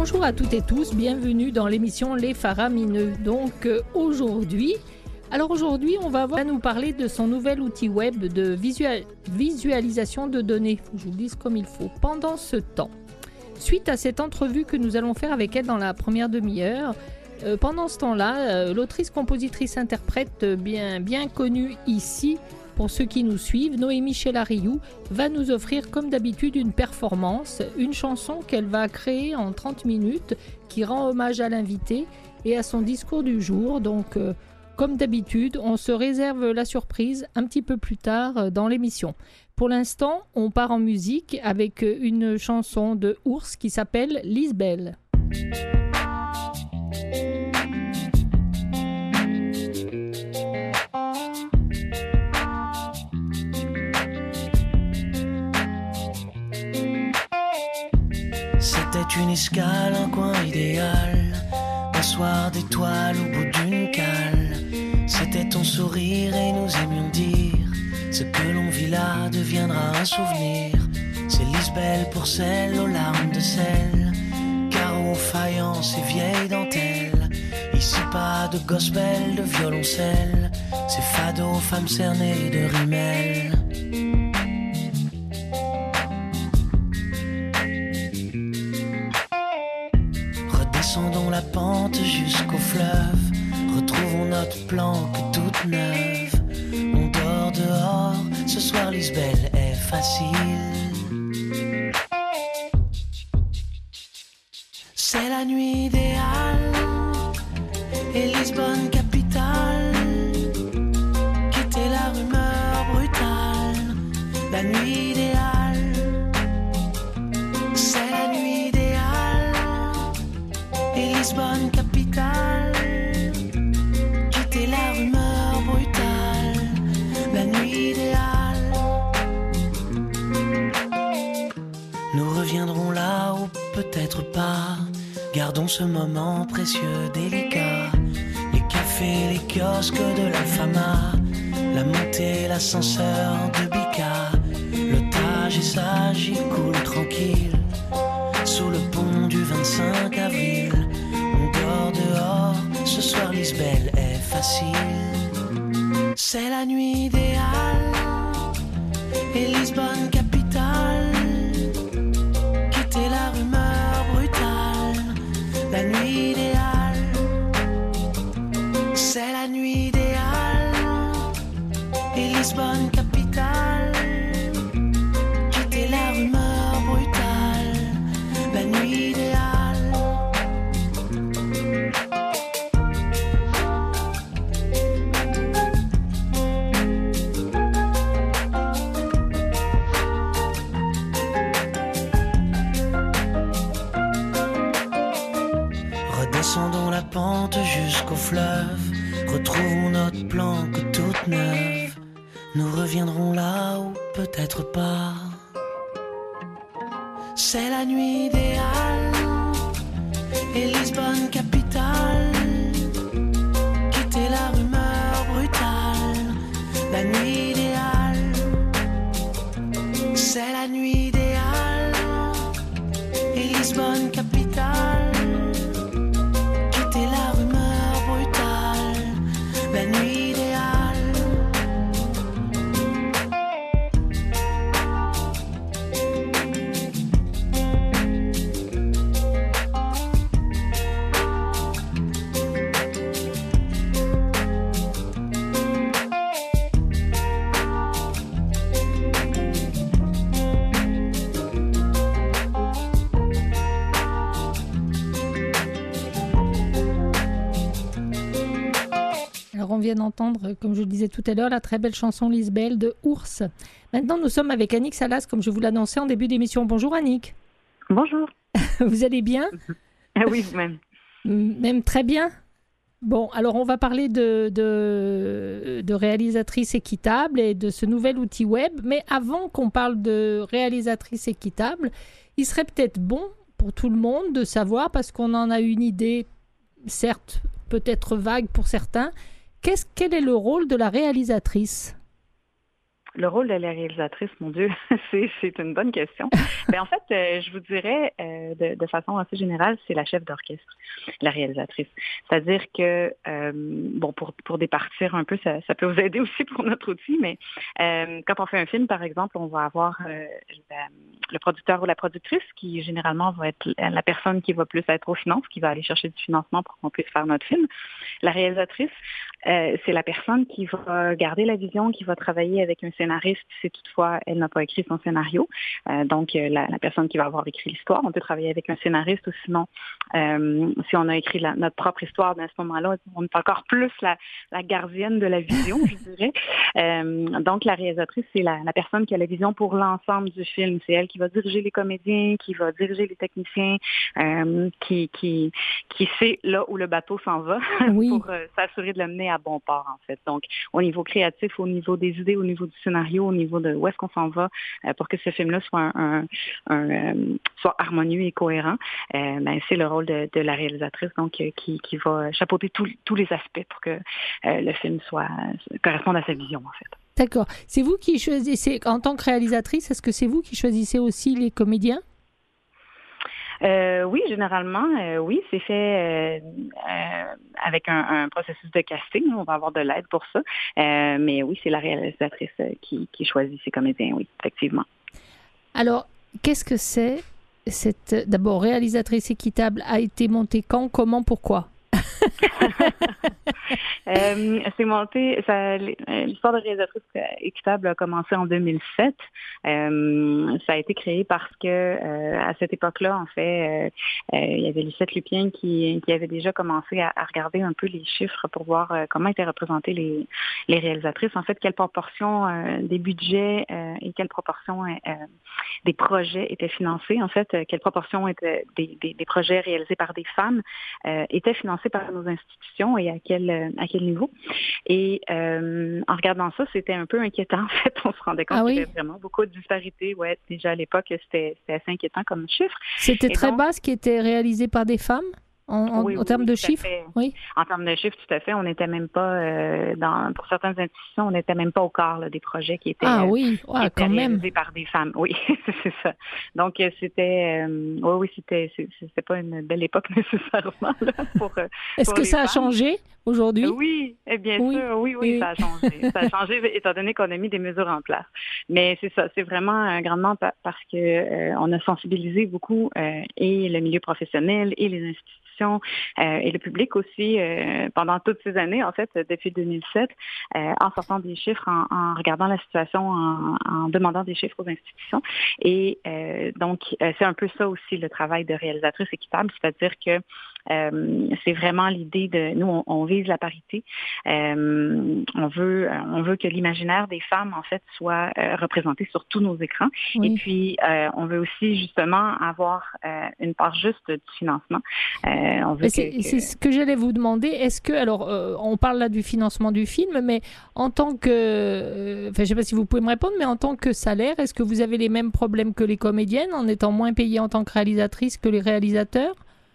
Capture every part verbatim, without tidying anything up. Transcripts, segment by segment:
Bonjour à toutes et tous, bienvenue dans l'émission Les Faramineux. Donc euh, aujourd'hui, alors aujourd'hui on va, voir, on va nous parler de son nouvel outil web de visual, visualisation de données. Faut que je vous le dise comme il faut. Pendant ce temps, suite à cette entrevue que nous allons faire avec elle dans la première demi-heure, euh, pendant ce temps-là, euh, l'autrice, compositrice, interprète bien, bien connue ici, pour ceux qui nous suivent, Noémie Chelariou va nous offrir comme d'habitude une performance, une chanson qu'elle va créer en trente minutes qui rend hommage à l'invité et à son discours du jour. Donc euh, comme d'habitude, on se réserve la surprise un petit peu plus tard dans l'émission. Pour l'instant, on part en musique avec une chanson de Ours qui s'appelle Lisbelle. C'était une escale, un coin idéal, un soir d'étoiles au bout d'une cale. C'était ton sourire et nous aimions dire ce que l'on vit là deviendra un souvenir. C'est Lisbelle pour celle aux larmes de sel, carreaux, faïence et vieilles dentelles. Ici pas de gospel, de violoncelle, c'est fado, femmes cernées de rimel. Redescendons la pente jusqu'au fleuve, retrouvons notre planque toute neuve. On dort dehors, ce soir Lisbelle est facile. C'est la nuit idéale, et Lisbonne capitale. Quitter la rumeur brutale, la nuit idéale. C'est la nuit idéale, et Lisbonne capitale. Quitter la rumeur brutale, la nuit idéale. Nous reviendrons là ou peut-être pas. Gardons ce moment précieux, délicat. Les cafés, les kiosques de l'Alfama, la montée, l'ascenseur de Bika. L'otage est sage, il coule tranquille sous le pont du vingt-cinq avril. On dort dehors, ce soir Lisbelle est facile. C'est la nuit idéale, et Lisbonne capitale. Quitter la rumeur brutale, la nuit idéale. C'est la nuit idéale, et Lisbonne capitale. Quitter la rumeur brutale, la nuit idéale. Redescendons la pente jusqu'au fleuve, retrouvons notre planque toute neuve. Nous reviendrons là ou peut-être pas. C'est la nuit idéale, et Lisbonne capitale. Quitter la rumeur brutale, la nuit idéale. C'est la nuit idéale, et Lisbonne capitale. Quitter la rumeur brutale, la nuit idéale. Alors on vient d'entendre, comme je le disais tout à l'heure, la très belle chanson Lisbelle de Ours. Maintenant nous sommes avec Annick Salas, comme je vous l'annonçais en début d'émission. Bonjour Annick. Bonjour. Vous allez bien? Ah oui, vous-même. Même très bien. Bon, alors on va parler de, de, de réalisatrice équitable et de ce nouvel outil web. Mais avant qu'on parle de réalisatrice équitable, il serait peut-être bon pour tout le monde de savoir, parce qu'on en a une idée, certes peut-être vague pour certains, qu'est-ce, quel est le rôle de la réalisatrice? le rôle de la réalisatrice, mon Dieu, c'est, c'est une bonne question. Ben, en fait, euh, je vous dirais, euh, de, de façon assez générale, c'est la chef d'orchestre, la réalisatrice. C'est-à-dire que, euh, bon, pour, pour départir un peu, ça, ça peut vous aider aussi pour notre outil, mais euh, quand on fait un film, par exemple, on va avoir euh, la, le producteur ou la productrice qui, généralement, va être la personne qui va plus être aux finances, qui va aller chercher du financement pour qu'on puisse faire notre film. La réalisatrice, euh, c'est la personne qui va garder la vision, qui va travailler avec un scénariste si toutefois elle n'a pas écrit son scénario. Euh, donc, euh, la, la personne qui va avoir écrit l'histoire. On peut travailler avec un scénariste ou sinon, euh, si on a écrit la, notre propre histoire, ben, à ce moment-là, on est encore plus la, la gardienne de la vision, je dirais. Euh, donc, la réalisatrice, c'est la, la personne qui a la vision pour l'ensemble du film. C'est elle qui va diriger les comédiens, qui va diriger les techniciens, euh, qui, qui, qui sait là où le bateau s'en va Oui. pour euh, s'assurer de l'amener à bon port, en fait. Donc, au niveau créatif, au niveau des idées, au niveau du scénario, au niveau de où est-ce qu'on s'en va, euh, pour que ce film-là soit un, un, un euh, soit harmonieux et cohérent, euh, ben, c'est le rôle de, de la réalisatrice, donc euh, qui, qui va chapeauter tous tous les aspects pour que euh, le film soit corresponde à sa vision, en fait. D'accord. C'est vous qui choisissez, en tant que réalisatrice, est-ce que c'est vous qui choisissez aussi les comédiens? Euh, oui, généralement, euh, oui, c'est fait euh, euh, avec un, un processus de casting. On va avoir de l'aide pour ça. Euh, mais oui, c'est la réalisatrice qui, qui choisit ses comédiens, oui, effectivement. Alors, qu'est-ce que c'est cette, d'abord, réalisatrice équitable a été montée quand, comment, pourquoi? euh, c'est monté, ça, l'histoire de réalisatrice équitable a commencé en deux mille sept. Euh, ça a été créé parce que euh, à cette époque-là, en fait, euh, euh, il y avait Lucette Lupien qui, qui avait déjà commencé à, à regarder un peu les chiffres pour voir euh, comment étaient représentées les, les réalisatrices. En fait, quelle proportion euh, des budgets euh, et quelle proportion euh, des projets étaient financés. En fait, euh, quelle proportion était des, des, des projets réalisés par des femmes euh, étaient financés par nos institutions et à quel à quel niveau. Et euh, en regardant ça, c'était un peu inquiétant. En fait, on se rendait compte ah oui? qu'il y avait vraiment beaucoup de disparités. Ouais, déjà à l'époque, c'était, c'était assez inquiétant comme chiffre. C'était et très donc, bas ce qui était réalisé par des femmes en, en, oui, en termes oui, de chiffres. Oui. En termes de chiffres, tout à fait. On n'était même pas euh, dans pour certaines institutions, on n'était même pas au quart là, des projets qui étaient, ah, oui. euh, ouais, qui étaient quand réalisés même. par des femmes. Oui, c'est ça. Donc c'était, euh, oui, oui, c'était, c'était pas une belle époque nécessairement là, pour. Est-ce pour que les ça a femmes. changé aujourd'hui? Oui, eh bien oui. sûr, oui, oui, oui, ça a changé. Ça a changé étant donné qu'on a mis des mesures en place. Mais c'est ça, c'est vraiment euh, grandement pa- parce que euh, on a sensibilisé beaucoup euh, et le milieu professionnel et les institutions euh, et le public aussi euh, pendant toutes ces années, en fait, depuis deux mille sept, euh, en sortant des chiffres, en, en regardant la situation, en, en demandant des chiffres aux institutions. Et euh, donc, euh, c'est un peu ça aussi le travail de réalisatrice équitable, c'est-à-dire que Euh, c'est vraiment l'idée de nous on, on vise la parité. Euh, on veut on veut que l'imaginaire des femmes en fait soit euh, représenté sur tous nos écrans. oui. Et puis euh, on veut aussi justement avoir euh, une part juste du financement. Euh, on veut c'est, que, que... c'est ce que j'allais vous demander. Est-ce que alors euh, on parle là du financement du film, mais en tant que euh, enfin je sais pas si vous pouvez me répondre, mais en tant que salaire, est-ce que vous avez les mêmes problèmes que les comédiennes en étant moins payées en tant que réalisatrice que les réalisateurs?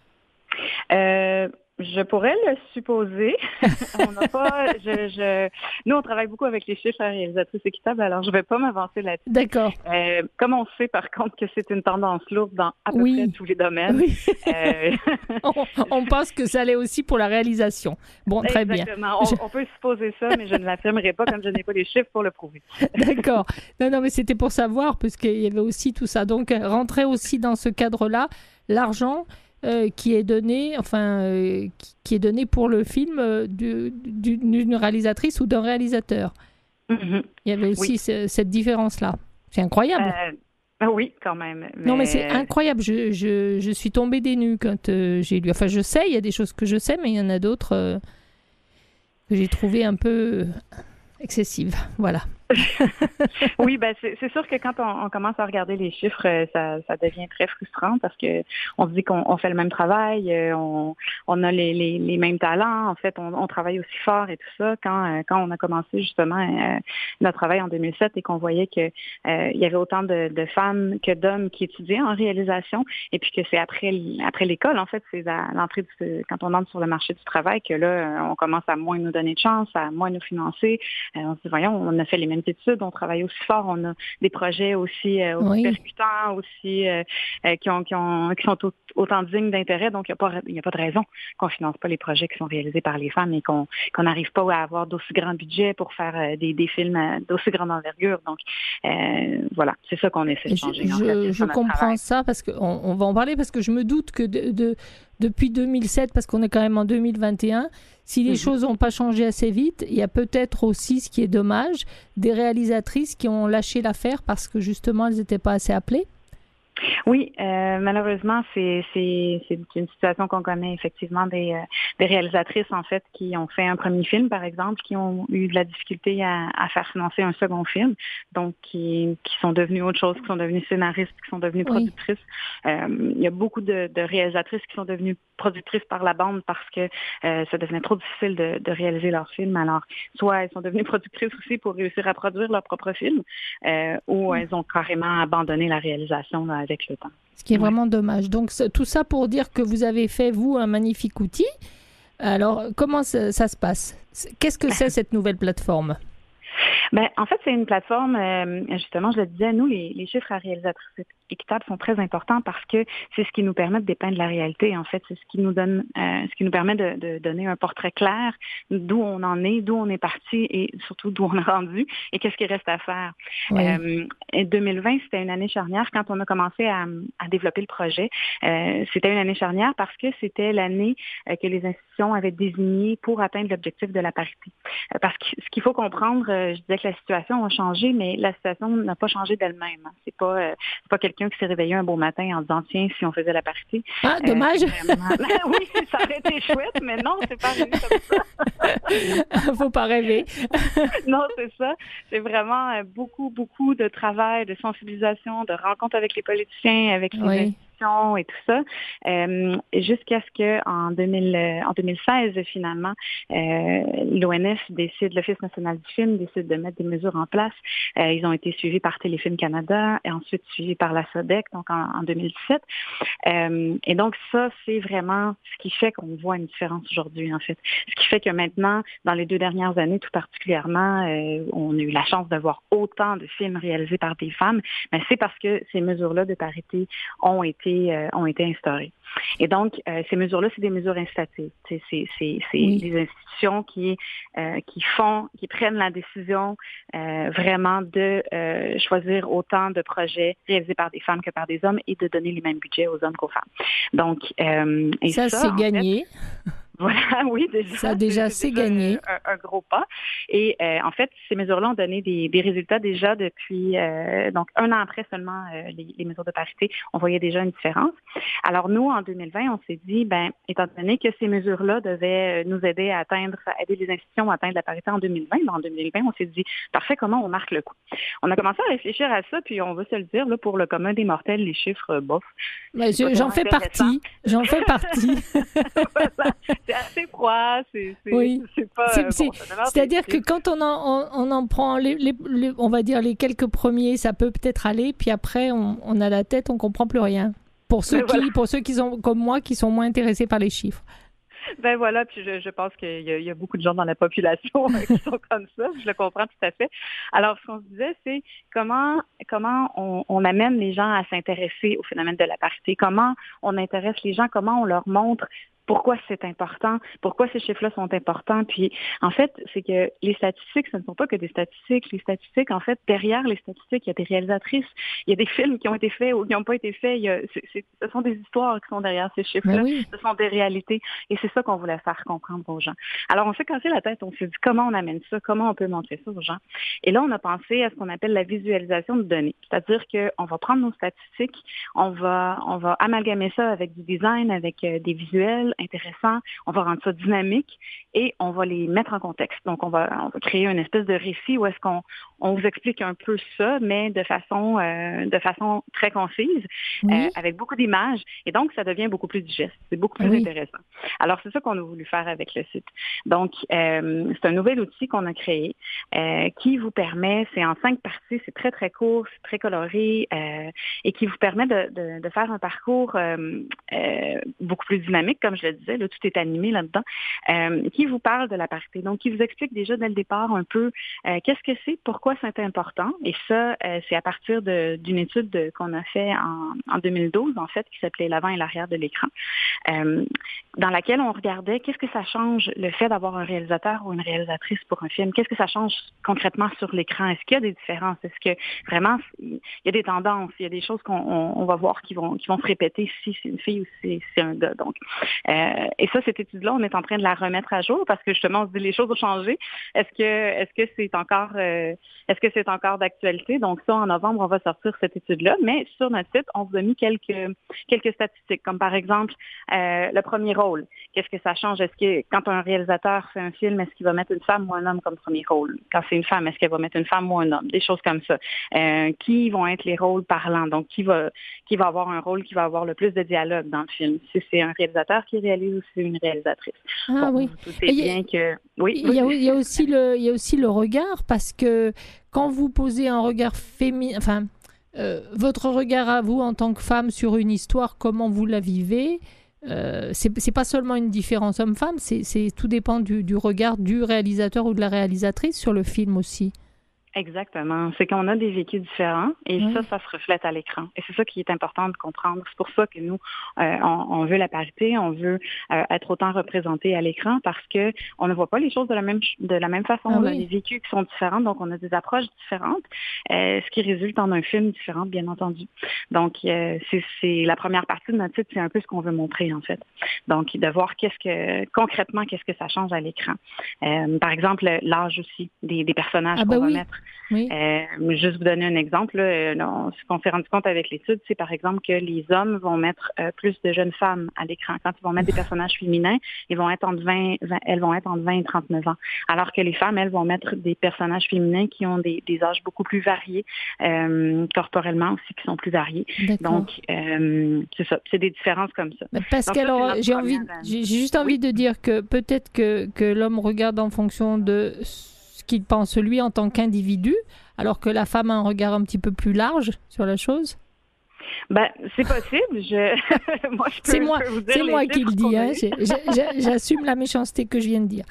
Euh, je pourrais le supposer. on n'a pas, je, je, nous, on travaille beaucoup avec les chiffres à réalisatrice équitable, alors je ne vais pas m'avancer là-dessus. D'accord. Euh, comme on sait, par contre, que c'est une tendance lourde dans à peu oui. près tous les domaines. Oui. euh... on, on pense que ça l'est aussi pour la réalisation. Bon, très Exactement. bien. On, on peut supposer ça, mais je ne l'affirmerai pas comme je n'ai pas les chiffres pour le prouver. D'accord. Non, non, mais c'était pour savoir, parce qu'il y avait aussi tout ça. Donc, rentrer aussi dans ce cadre-là, l'argent... Euh, qui est donné, enfin, euh, qui, qui est donné pour le film euh, du, du, d'une réalisatrice ou d'un réalisateur. Mm-hmm. Il y avait aussi oui. ce, cette différence-là. C'est incroyable. Euh, oui, quand même. Mais... Non, mais c'est incroyable. Je, je, je suis tombée des nues quand euh, j'ai lu. Enfin, je sais, il y a des choses que je sais, mais il y en a d'autres euh, que j'ai trouvées un peu excessives. Voilà. oui, ben c'est, c'est sûr que quand on, on commence à regarder les chiffres, ça, ça devient très frustrant parce que on se dit qu'on on fait le même travail, on, on a les, les, les mêmes talents, en fait, on, on travaille aussi fort et tout ça. Quand, quand on a commencé justement euh, notre travail en deux mille sept et qu'on voyait que euh, il y avait autant de, de femmes que d'hommes qui étudiaient en réalisation, et puis que c'est après après l'école, en fait, c'est à l'entrée du, quand on entre sur le marché du travail que là, on commence à moins nous donner de chance, à moins nous financer. Euh, on se dit, voyons, on a fait les mêmes inquiétudes. On travaille aussi fort. On a des projets aussi, euh, aussi oui. percutants, aussi euh, euh, qui, ont, qui, ont, qui sont au, autant dignes d'intérêt. Donc, il n'y a, pas, il n'y a pas de raison qu'on ne finance pas les projets qui sont réalisés par les femmes et qu'on qu'on n'arrive pas à avoir d'aussi grand budget pour faire euh, des, des films euh, d'aussi grande envergure. Donc, euh, voilà, c'est ça qu'on essaie de changer. Je, en fait, je comprends travail. ça parce qu'on on va en parler parce que je me doute que de, de, depuis deux mille sept, parce qu'on est quand même en deux mille vingt et un, si les mm-hmm. choses n'ont pas changé assez vite, il y a peut-être aussi, ce qui est dommage, des réalisatrices qui ont lâché l'affaire parce que justement, elles n'étaient pas assez appelées. Oui, euh, malheureusement, c'est, c'est, c'est une situation qu'on connaît effectivement des, euh, des réalisatrices, en fait, qui ont fait un premier film, par exemple, qui ont eu de la difficulté à, à faire financer un second film, donc qui, qui sont devenues autre chose, qui sont devenues scénaristes, qui sont devenues oui. productrices. Euh, il y a beaucoup de, de réalisatrices qui sont devenues productrices par la bande parce que euh, ça devenait trop difficile de, de réaliser leur film. Alors, soit elles sont devenues productrices aussi pour réussir à produire leur propre film, euh, ou oui. elles ont carrément abandonné la réalisation là, avec le temps. Ce qui est ouais. vraiment dommage. Donc, tout ça pour dire que vous avez fait, vous, un magnifique outil. Alors, comment ça, ça se passe? Qu'est-ce que c'est, cette nouvelle plateforme? Ben, en fait, c'est une plateforme, euh, justement, je le disais, nous, les, les chiffres à réalisatrices équitables sont très importants parce que c'est ce qui nous permet de dépeindre la réalité. En fait, c'est ce qui nous donne, euh, ce qui nous permet de, de donner un portrait clair d'où on en est, d'où on est parti et surtout d'où on est rendu et qu'est-ce qui reste à faire. Oui. Euh, et deux mille vingt, c'était une année charnière quand on a commencé à, à développer le projet. Euh, c'était une année charnière parce que c'était l'année euh, que les institutions avaient désigné pour atteindre l'objectif de la parité. Euh, parce que ce qu'il faut comprendre, euh, je disais que la situation a changé, mais la situation n'a pas changé d'elle-même. C'est pas, euh, c'est pas quelqu'un qui s'est réveillé un beau matin en disant tiens, si on faisait la parité. Ah, dommage. Euh, oui, ça aurait été chouette, mais non, c'est pas arrivé comme ça. Faut pas rêver. Non, c'est ça. C'est vraiment euh, beaucoup, beaucoup de travail, de sensibilisation, de rencontres avec les politiciens, avec les oui. institutions et tout ça, euh, jusqu'à ce que en deux mille, en deux mille seize, finalement, euh, l'O N F décide, l'Office national du film décide de mettre des mesures en place. Euh, ils ont été suivis par Téléfilm Canada et ensuite suivis par la SODEC, donc en, en deux mille dix-sept. Euh, et donc ça, c'est vraiment ce qui fait qu'on voit une différence aujourd'hui, en fait. Ce qui fait que maintenant, dans les deux dernières années, tout particulièrement, euh, on a eu la chance de voir autant de films réalisés par des femmes, mais c'est parce que ces mesures-là de parité ont été, euh, ont été instaurées. Et donc, euh, ces mesures-là, c'est des mesures incitatives. C'est, c'est, c'est, c'est oui. des institutions qui, euh, qui font, qui prennent la décision euh, vraiment de euh, choisir autant de projets réalisés par des femmes que par des hommes et de donner les mêmes budgets aux hommes qu'aux femmes. Donc, euh, et ça, ça c'est gagné. Fait, voilà, oui, déjà. Ça, déjà, c'est, c'est déjà gagné. Un, un gros pas. Et euh, en fait, ces mesures-là ont donné des, des résultats déjà depuis, euh, donc un an après seulement euh, les, les mesures de parité, on voyait déjà une différence. Alors nous, en deux mille vingt, on s'est dit, ben, étant donné que ces mesures-là devaient nous aider à atteindre, à aider les institutions à atteindre la parité en deux mille vingt, ben, en deux mille vingt, on s'est dit, parfait, comment on marque le coup? On a commencé à réfléchir à ça, puis on va se le dire, là, pour le commun des mortels, les chiffres, bof. Mais je, j'en fais partie. J'en fais partie. Voilà. C'est assez froid, c'est, c'est, oui. c'est pas... C'est, bon, c'est, c'est-à-dire que quand on en, on, on en prend, les, les, les, on va dire, les quelques premiers, ça peut peut-être aller, puis après, on, on a la tête, on comprend plus rien. Pour ceux, qui, voilà. pour ceux qui sont comme moi, qui sont moins intéressés par les chiffres. Ben voilà, puis je, je pense qu'il y a, il y a beaucoup de gens dans la population qui sont comme ça, je le comprends tout à fait. Alors, ce qu'on se disait, c'est comment comment on, on amène les gens à s'intéresser au phénomène de la parité, comment on intéresse les gens, comment on leur montre pourquoi c'est important, pourquoi ces chiffres-là sont importants. Puis, en fait, c'est que les statistiques, ce ne sont pas que des statistiques. Les statistiques, en fait, derrière les statistiques, il y a des réalisatrices, il y a des films qui ont été faits ou qui n'ont pas été faits. Il y a, c'est, c'est, ce sont des histoires qui sont derrière ces chiffres-là. Ben oui. Ce sont des réalités. Et c'est ça qu'on voulait faire comprendre aux gens. Alors, on s'est cassé la tête. On s'est dit comment on amène ça, comment on peut montrer ça aux gens. Et là, on a pensé à ce qu'on appelle la visualisation de données. C'est-à-dire qu'on va prendre nos statistiques, on va, on va amalgamer ça avec du design, avec euh, des visuels intéressants, on va rendre ça dynamique et on va les mettre en contexte. Donc, on va, on va créer une espèce de récit où est-ce qu'on on vous explique un peu ça, mais de façon euh, de façon très concise, oui. euh, avec beaucoup d'images. Et donc, ça devient beaucoup plus digeste. C'est beaucoup plus oui. intéressant. Alors, c'est ça qu'on a voulu faire avec le site. Donc, euh, c'est un nouvel outil qu'on a créé euh, qui vous permet, c'est en cinq parties, c'est très, très court, c'est très coloré euh, et qui vous permet de, de, de faire un parcours euh, euh, beaucoup plus dynamique, comme je je le disais, là, tout est animé là-dedans, euh, qui vous parle de la parité. Donc, qui vous explique déjà dès le départ un peu euh, qu'est-ce que c'est, pourquoi c'est important. Et ça, euh, c'est à partir de, d'une étude de, qu'on a fait en, en deux mille douze, en fait, qui s'appelait l'avant et l'arrière de l'écran, euh, dans laquelle on regardait qu'est-ce que ça change le fait d'avoir un réalisateur ou une réalisatrice pour un film. Qu'est-ce que ça change concrètement sur l'écran? Est-ce qu'il y a des différences? Est-ce que vraiment, il y a des tendances? Il y a des choses qu'on on, on va voir qui vont, qui vont se répéter si c'est une fille ou si c'est un gars. Donc, euh, et ça, cette étude-là, on est en train de la remettre à jour parce que justement, on se dit les choses ont changé. Est-ce que, est-ce que c'est encore, euh, est-ce que c'est encore d'actualité? Donc ça, en novembre, on va sortir cette étude-là. Mais sur notre site, on vous a mis quelques, quelques statistiques, comme par exemple euh, le premier rôle. Qu'est-ce que ça change? Est-ce que quand un réalisateur fait un film, est-ce qu'il va mettre une femme ou un homme comme premier rôle? Quand c'est une femme, est-ce qu'elle va mettre une femme ou un homme? Des choses comme ça. Euh, qui vont être les rôles parlants? Donc, qui va, qui va avoir un rôle qui va avoir le plus de dialogue dans le film? Si c'est un réalisateur qui réalise ou si c'est une réalisatrice. Ah bon, oui. Vous doutez bien que... Oui. Il y, a, il y a aussi le, il y a aussi le regard, parce que quand vous posez un regard féminin, enfin, euh, votre regard à vous en tant que femme sur une histoire, comment vous la vivez, euh, c'est, c'est pas seulement une différence homme-femme, c'est, c'est tout dépend du, du regard du réalisateur ou de la réalisatrice sur le film aussi. Exactement. C'est qu'on a des vécus différents et oui. ça, ça se reflète à l'écran. Et c'est ça qui est important de comprendre. C'est pour ça que nous, euh, on, on veut la parité, on veut euh, être autant représenté à l'écran parce que on ne voit pas les choses de la même de la même façon. Ah, on oui. a des vécus qui sont différents, donc on a des approches différentes, euh, ce qui résulte en un film différent, bien entendu. Donc, euh, c'est, c'est la première partie de notre site, c'est un peu ce qu'on veut montrer en fait. Donc, de voir qu'est-ce que concrètement, qu'est-ce que ça change à l'écran. Euh, par exemple, l'âge aussi des, des personnages ah, qu'on ben va oui. mettre. Oui. Euh, juste vous donner un exemple, là, non, ce qu'on s'est rendu compte avec l'étude, c'est par exemple que les hommes vont mettre euh, plus de jeunes femmes à l'écran. Quand ils vont mettre des personnages féminins, ils vont être entre vingt, vingt, elles vont être entre vingt et trente-neuf ans. Alors que les femmes, elles vont mettre des personnages féminins qui ont des, des âges beaucoup plus variés, euh, corporellement aussi, qui sont plus variés. D'accord. Donc, euh, c'est ça. C'est des différences comme ça. Parce Donc, que ça, alors, j'ai envie, j'ai juste envie oui. de dire que peut-être que, que l'homme regarde en fonction de qu'il pense lui en tant qu'individu, alors que la femme a un regard un petit peu plus large sur la chose? Ben, c'est possible. Je... moi, je peux, c'est moi, je peux vous dire c'est moi qui le dis. Hein. J'assume la méchanceté que je viens de dire.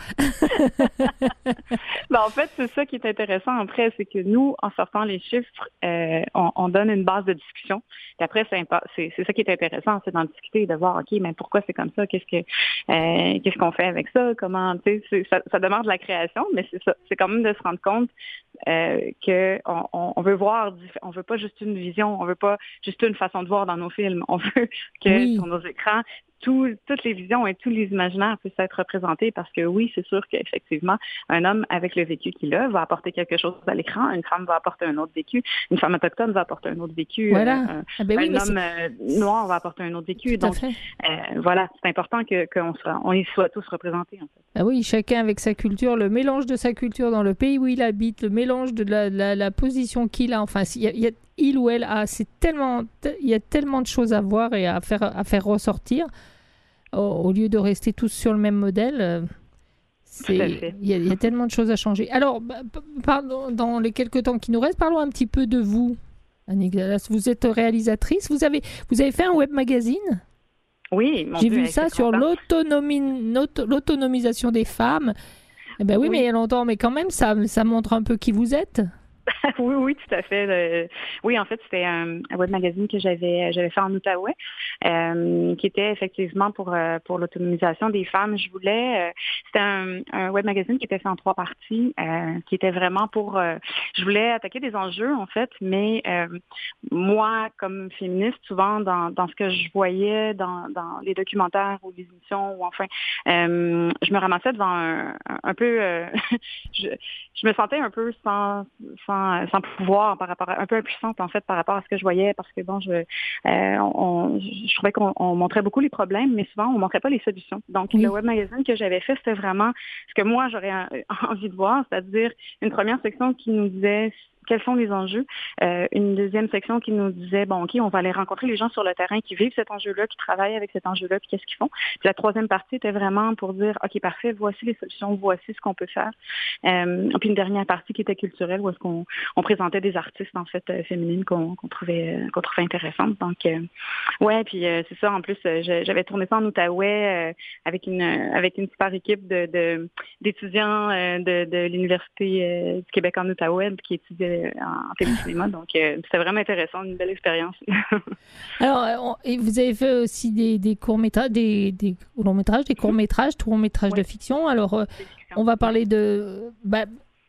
Ben, en fait, c'est ça qui est intéressant après, c'est que nous, en sortant les chiffres, euh, on, on donne une base de discussion. Et après, c'est, c'est, c'est ça qui est intéressant, c'est d'en discuter et de voir, OK, mais pourquoi c'est comme ça? Qu'est-ce que euh, qu'est-ce qu'on fait avec ça? Comment, tu sais, ça, ça demande de la création, mais c'est ça. C'est quand même de se rendre compte euh, que on, on veut voir, on veut pas juste une vision, on veut pas juste une façon de voir dans nos films. On veut que oui. sur nos écrans, tout, toutes les visions et tous les imaginaires puissent être représentés parce que oui, c'est sûr qu'effectivement, un homme avec le vécu qu'il a va apporter quelque chose à l'écran, une femme va apporter un autre vécu, une femme autochtone va apporter un autre vécu, voilà. euh, ah ben un oui, homme euh, noir va apporter un autre vécu. Tout Donc, euh, voilà, c'est important que, qu'on soit, on y soit tous représentés. En fait. Ah oui, chacun avec sa culture, le mélange de sa culture dans le pays où il habite, le mélange de la, la, la position qu'il a, enfin, il y a, il y a il ou elle a, c'est tellement, il y a tellement de choses à voir et à faire, à faire ressortir. Au, au lieu de rester tous sur le même modèle, c'est, il y a, il y a tellement de choses à changer. Alors, pardon, dans les quelques temps qui nous restent, parlons un petit peu de vous, Annick Dallas. Vous êtes réalisatrice. Vous avez, vous avez fait un web magazine. Oui, mon j'ai Dieu, vu ça sur l'autonomie, l'autonomisation des femmes. Eh ben oui, oui, mais il y a longtemps, mais quand même, ça, ça montre un peu qui vous êtes. oui, oui, tout à fait. Euh, oui, en fait, c'était un, un web magazine que j'avais j'avais fait en Outaouais, euh, qui était effectivement pour euh, pour l'autonomisation des femmes. Je voulais, euh, c'était un, un web magazine qui était fait en trois parties, euh, qui était vraiment pour. Euh, je voulais attaquer des enjeux en fait, mais euh, moi, comme féministe, souvent dans dans ce que je voyais dans dans les documentaires ou les émissions ou enfin, euh, je me ramassais devant un, un peu, euh, je je me sentais un peu sans Sans, sans pouvoir par rapport à, un peu impuissante en fait par rapport à ce que je voyais parce que bon je euh, on, je trouvais qu'on on montrait beaucoup les problèmes mais souvent on montrait pas les solutions. Donc oui. Le web magazine que j'avais fait c'était vraiment ce que moi j'aurais envie de voir, c'est-à-dire une première section qui nous disait quels sont les enjeux. Euh, une deuxième section qui nous disait, bon, OK, on va aller rencontrer les gens sur le terrain qui vivent cet enjeu-là, qui travaillent avec cet enjeu-là, puis qu'est-ce qu'ils font. Puis la troisième partie était vraiment pour dire, OK, parfait, voici les solutions, voici ce qu'on peut faire. Euh, puis une dernière partie qui était culturelle, où est-ce qu'on on présentait des artistes, en fait, euh, féminines qu'on, qu'on trouvait qu'on trouvait intéressantes. Donc, euh, ouais, puis euh, c'est ça, en plus, euh, j'avais tourné ça en Outaouais euh, avec une avec une super équipe de, de d'étudiants euh, de, de l'Université euh, du Québec en Outaouais qui étudiaient en, en télécinéma. Donc, euh, c'était vraiment intéressant, une belle expérience. Alors, on, et vous avez fait aussi des, des courts-métrages, des, des longs-métrages, des courts-métrages, tout long-métrages oui. de fiction. Alors, euh, on va parler de bah,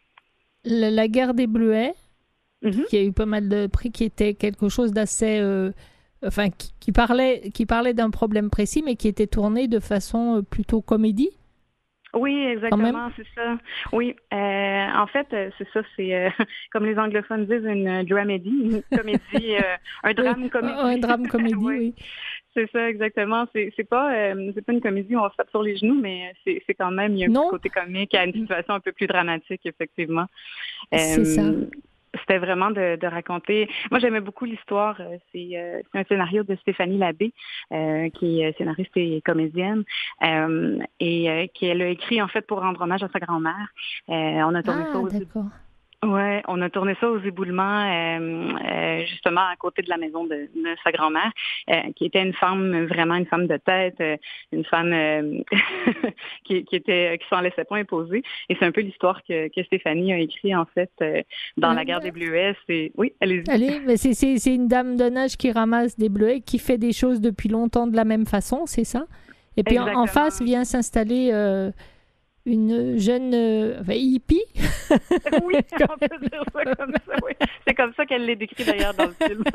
la, la guerre des Bleuets, mm-hmm. qui a eu pas mal de prix, qui était quelque chose d'assez... Euh, enfin, qui, qui parlait, qui parlait d'un problème précis, mais qui était tourné de façon plutôt comédie. Oui, exactement, c'est ça. Oui, euh, en fait, c'est ça, c'est euh, comme les anglophones disent, une dramedy, une comédie, euh, un drame comédie. Un drame comédie, oui. oui. C'est ça, exactement. C'est, c'est pas, euh, c'est pas une comédie où on se tape sur les genoux, mais c'est, c'est quand même, il y a un non. petit côté comique, il y a une situation un peu plus dramatique, effectivement. C'est euh, ça. C'était vraiment de, de raconter. Moi, j'aimais beaucoup l'histoire. C'est, euh, c'est un scénario de Stéphanie Labbé, euh, qui est scénariste et comédienne, euh, et euh, qu'elle a écrit en fait pour rendre hommage à sa grand-mère. Euh, on a tourné ah, ça aux d'accord. Ouais, on a tourné ça aux éboulements, euh, euh, justement à côté de la maison de, de sa grand-mère, euh, qui était une femme, vraiment une femme de tête, euh, une femme euh, qui, qui était, qui s'en laissait pas imposer. Et c'est un peu l'histoire que, que Stéphanie a écrit en fait euh, dans euh, la guerre des Bleuets. C'est, oui, allez-y. Allez, mais c'est, c'est, c'est une dame d'un âge qui ramasse des bleuets, qui fait des choses depuis longtemps de la même façon, c'est ça? Et puis en, en face vient s'installer. Euh, Une jeune euh, enfin, hippie. Oui, on peut dire ça comme ça, oui. C'est comme ça qu'elle l'est décrit d'ailleurs dans le film.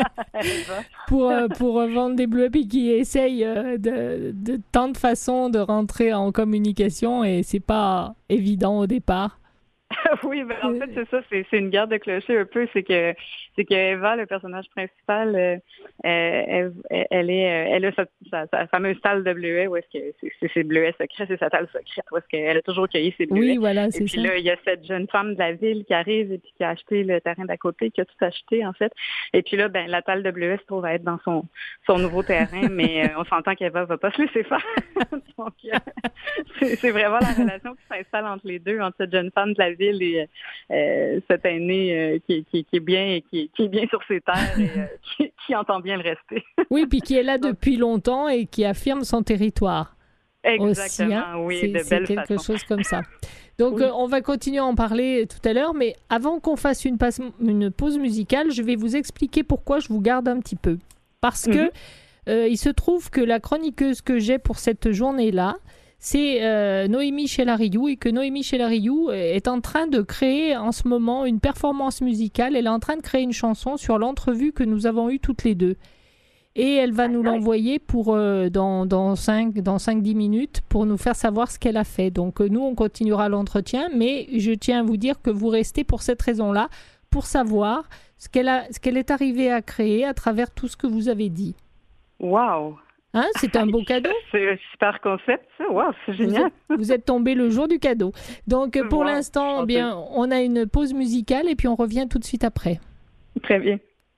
pour, euh, pour vendre des bleuets, puis qui essaye euh, de, de tant de façons de rentrer en communication et c'est pas évident au départ. Oui, ben en fait, c'est ça, c'est, c'est une guerre de clochers un peu. C'est que c'est que Eva, le personnage principal, euh, elle, elle, est, elle a sa, sa, sa fameuse salle de bleuets où est-ce que c'est, c'est ses bleuets secrets, c'est sa salle secrète, où est-ce qu'elle a toujours cueilli ses bleuets. Oui, voilà, c'est et puis ça. là, il y a cette jeune femme de la ville qui arrive et puis qui a acheté le terrain d'à côté, qui a tout acheté, en fait. Et puis là, ben, la salle de bleuets se trouve à être dans son, son nouveau terrain, mais euh, on s'entend qu'Eva va pas se laisser faire. Donc, euh, c'est, c'est vraiment la relation qui s'installe entre les deux, entre cette jeune femme de la ville et euh, cet aîné euh, qui, qui, qui est bien et qui, qui est bien sur ses terres et euh, qui, qui entend bien le rester. Oui, puis qui est là depuis longtemps et qui affirme son territoire. Exactement, aussi, hein. oui, c'est, de c'est belle quelque façon. chose comme ça. Donc, oui. euh, on va continuer à en parler tout à l'heure, mais avant qu'on fasse une, passe, une pause musicale, je vais vous expliquer pourquoi je vous garde un petit peu. Parce que mm-hmm. euh, il se trouve que la chroniqueuse que j'ai pour cette journée-là, c'est euh, Noémie Chelariou, et que Noémie Chelariou est en train de créer en ce moment une performance musicale. Elle est en train de créer une chanson sur l'entrevue que nous avons eue toutes les deux. Et elle va nous l'envoyer pour, euh, dans, dans cinq à dix minutes pour nous faire savoir ce qu'elle a fait. Donc euh, nous, on continuera l'entretien, mais je tiens à vous dire que vous restez pour cette raison-là, pour savoir ce qu'elle, a, ce qu'elle est arrivée à créer à travers tout ce que vous avez dit. Waouh! Hein, c'est un beau cadeau. C'est un super concept, ça. Wow, c'est génial. Vous êtes, vous êtes tombé le jour du cadeau. Donc, pour wow, l'instant, bien, on a une pause musicale et puis on revient tout de suite après. Très bien.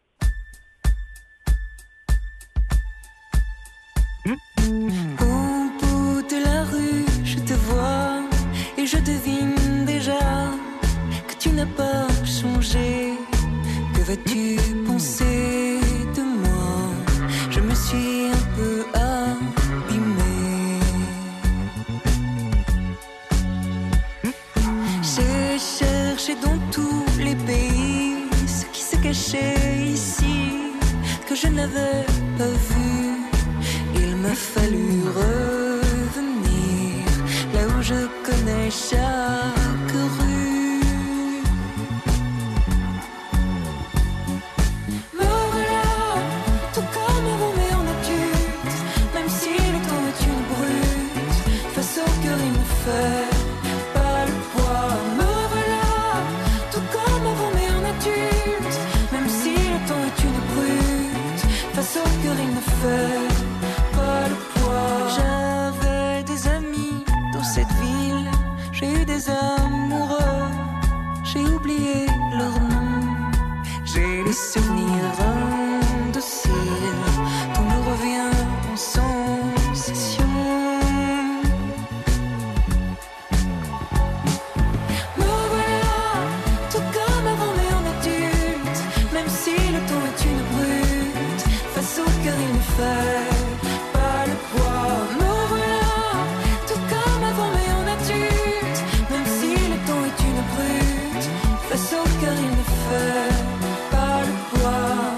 Au bout de la rue, je te vois et je devine déjà que tu n'as pas changé. Que vas-tu penser de moi? Je me suis un peu abîmée. J'ai cherché dans tous les pays ce qui se cachait ici, que je n'avais pas vu. Il m'a fallu revenir là où je connais chaque rue. Me voilà, tout comme Roméo en adulte, même si le temps est une brute, face au cœur il me fait pas le poids. Me voilà, tout comme Roméo en adulte, même si le temps est une brute, face au cœur il me fait pas le poids. J'avais des amis dans cette ville, j'ai eu des amoureux, j'ai oublié leur nom. J'ai le souvenir indocile, tout me revient en sensation. Me voilà, tout comme avant mais en adulte, même si le temps est une brute, face au cœur il ne fait pas le poids. Me voilà, tout comme avant mais en adulte, même si le temps est une brute, face au cœur il ne fait pas le poids.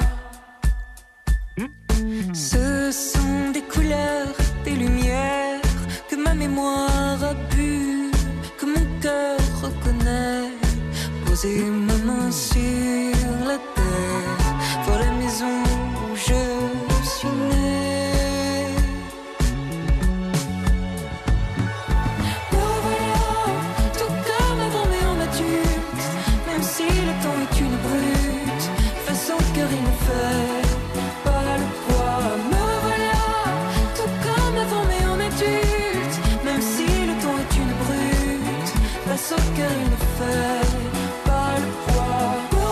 Ce sont des couleurs, des lumières que ma mémoire a pu, que mon cœur reconnaît. Poser ma main sur la terre, voir la maison où je suis née. Me voilà, tout comme avant mais en adulte, même si le temps est une brute, face au cœur il ne fait pas le poids. Me voilà, tout comme avant mais en adulte, même si le temps est une brute, face au cœur il ne fait pas le poids. Me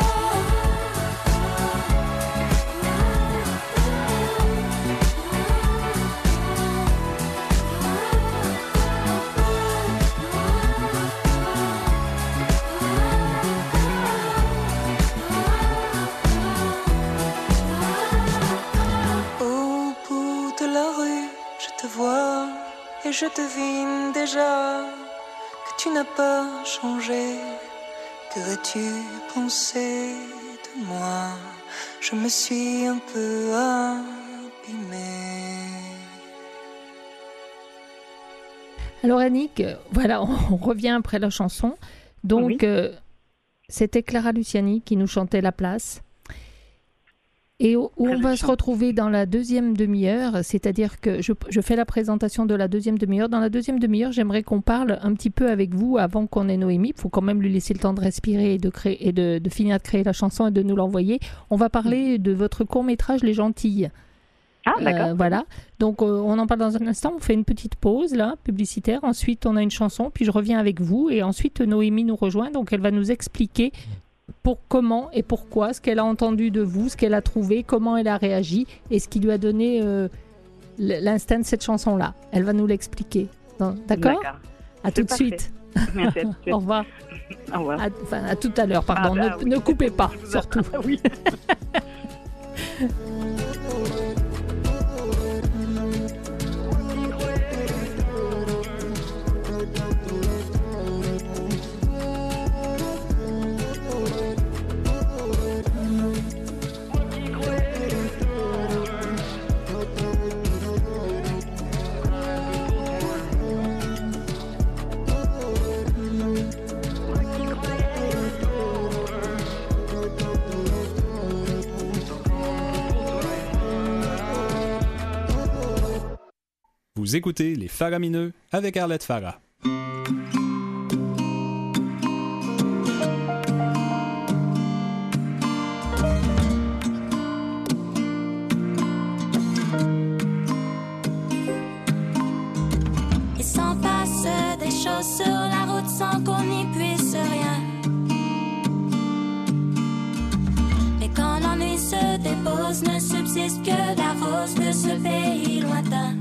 Au bout de la rue, je te vois et je devine déjà que tu n'as pas changé. Que vas-tu penser de moi? Je me suis un peu abîmée. Alors Annick, euh, voilà, on revient après la chanson. Donc, Oui. euh, c'était Clara Luciani qui nous chantait La Place. Et où où Très on va belle se chanson. retrouver dans la deuxième demi-heure, c'est-à-dire que je, je fais la présentation de la deuxième demi-heure. Dans la deuxième demi-heure, j'aimerais qu'on parle un petit peu avec vous avant qu'on ait Noémie. Il faut quand même lui laisser le temps de respirer et de, créer, et de, de finir de créer la chanson et de nous l'envoyer. On va parler de votre court-métrage Les Gentilles. Ah, d'accord. Euh, voilà. Donc, euh, on en parle dans un instant. On fait une petite pause, là, publicitaire. Ensuite, on a une chanson, puis je reviens avec vous. Et ensuite, Noémie nous rejoint. Donc, elle va nous expliquer pour comment et pourquoi, ce qu'elle a entendu de vous, ce qu'elle a trouvé, comment elle a réagi et ce qui lui a donné euh, l- l'instinct de cette chanson-là. Elle va nous l'expliquer. Non, D'accord? À tout de parfait. suite. Merci à tout de suite. Au revoir. Au revoir. À, enfin, à tout à l'heure, pardon. Ah bah ne, oui. ne coupez pas, surtout. Oui. Vous écoutez Les Faramineux avec Arlette Farah. Il s'en passe des choses sur la route sans qu'on n'y puisse rien. Mais quand l'ennui se dépose, ne subsiste que la rose de ce pays lointain.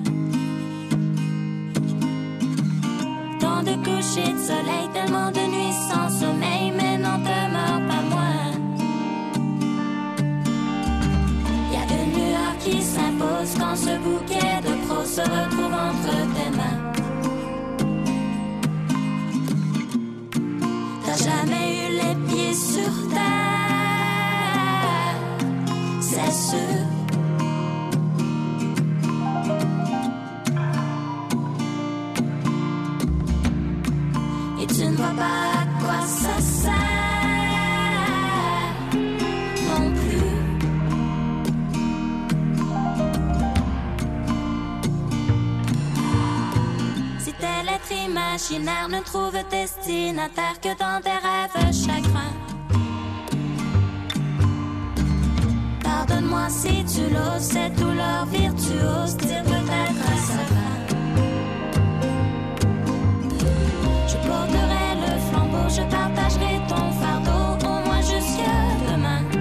Tant de couchers de soleil, tellement de nuits sans sommeil, mais n'en demeure pas moins. Y a une lueur qui s'impose quand ce bouquet de prose se retrouve entre tes mains. T'as jamais eu les pieds sur terre, c'est sûr. Et tu ne vois pas à quoi ça sert non plus. Si tel être imaginaire ne trouve destinataire que dans tes rêves chagrins, pardonne-moi si tu l'oses, cette douleur virtuose tire peut-être à sa fin. Je porterai le flambeau, je partagerai ton fardeau, au moins jusque demain.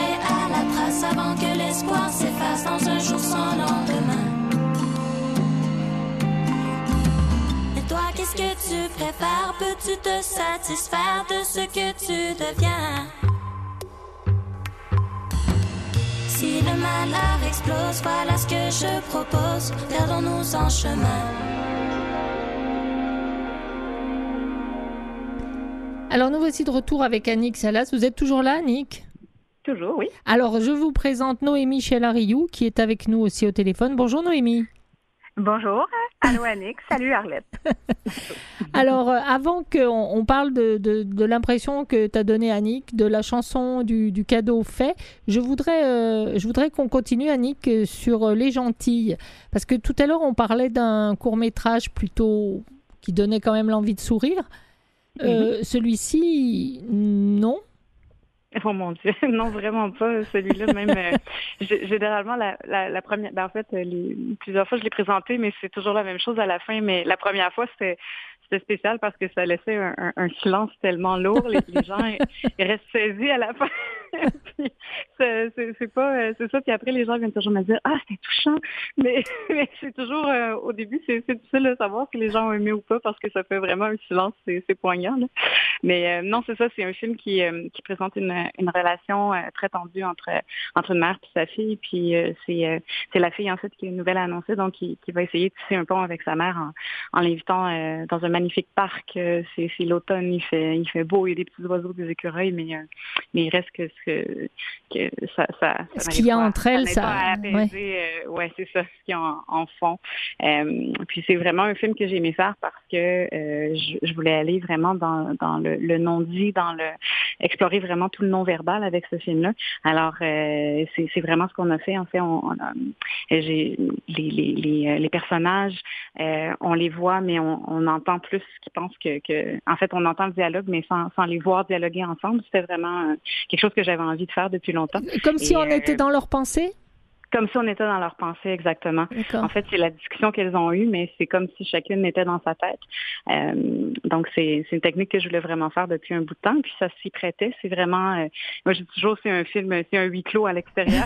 suivrai à la trace avant que l'espoir s'efface dans un jour sans lendemain. Et toi, qu'est-ce que tu préfères? Peux-tu te satisfaire de ce que tu deviens? Si le malheur explose, voilà ce que je propose. Perdons-nous en chemin. Alors nous voici de retour avec Annick Salas. Vous êtes toujours là, Annick? Toujours, oui. Alors je vous présente Noémie Chelariou qui est avec nous aussi au téléphone. Bonjour Noémie. Bonjour. Allô Annick. Salut Arlette. Alors euh, avant qu'on on parle de, de, de l'impression que tu as donnée Annick, de la chanson du, du cadeau fait, je voudrais, euh, je voudrais qu'on continue Annick sur euh, Les Gentilles. Parce que tout à l'heure on parlait d'un court-métrage plutôt qui donnait quand même l'envie de sourire. Euh, mm-hmm. Celui-ci, non. Oh mon Dieu, non, vraiment pas. Celui-là, même, euh, g- généralement, la, la, la première, ben, en fait, les, plusieurs fois, je l'ai présenté, mais c'est toujours la même chose à la fin. Mais la première fois, c'était, c'était spécial parce que ça laissait un, un, un silence tellement lourd. Les, les gens, ils restent saisis à la fin. Puis, c'est, c'est, c'est pas, c'est ça. Puis après, les gens viennent toujours me dire, ah, c'était touchant. Mais, mais c'est toujours, euh, au début, c'est, c'est difficile de savoir si les gens ont aimé ou pas parce que ça fait vraiment un silence, c'est, c'est poignant, là. Mais euh, non, c'est ça, c'est un film qui, euh, qui présente une, une relation euh, très tendue entre, entre une mère et sa fille. Puis euh, c'est, euh, c'est la fille, en fait, qui a une nouvelle à annoncer, donc qui, qui va essayer de tisser un pont avec sa mère en, en l'invitant euh, dans un magnifique parc. Euh, c'est, c'est l'automne, il fait, il fait beau, il y a des petits oiseaux, des écureuils, mais, euh, mais il reste que, que, que ça, ça, ça ce qu'il y a pas, entre elles, ça... ça... Pas à apaiser, ouais. Euh, ouais, c'est ça, ce qu'il y a en, en fond. Euh, puis c'est vraiment un film que j'ai aimé faire parce que euh, je, je voulais aller vraiment dans, dans le, le non-dit, dans le explorer vraiment tout le non-verbal avec ce film-là. Alors, euh, c'est, c'est vraiment ce qu'on a fait. En fait, on, on a, j'ai, les, les, les, les personnages, euh, on les voit, mais on, on entend plus ce qu'ils pensent que, que... En fait, on entend le dialogue, mais sans, sans les voir dialoguer ensemble. C'était vraiment euh, quelque chose que j'avais envie de faire depuis longtemps. Comme si Et, on euh, était dans leurs pensées? Comme si on était dans leur pensée, exactement. D'accord. En fait, c'est la discussion qu'elles ont eue, mais c'est comme si chacune était dans sa tête. Euh, donc, c'est, c'est une technique que je voulais vraiment faire depuis un bout de temps, puis ça s'y prêtait. C'est vraiment... Euh, moi, je dis toujours, c'est un film, c'est un huis clos à l'extérieur.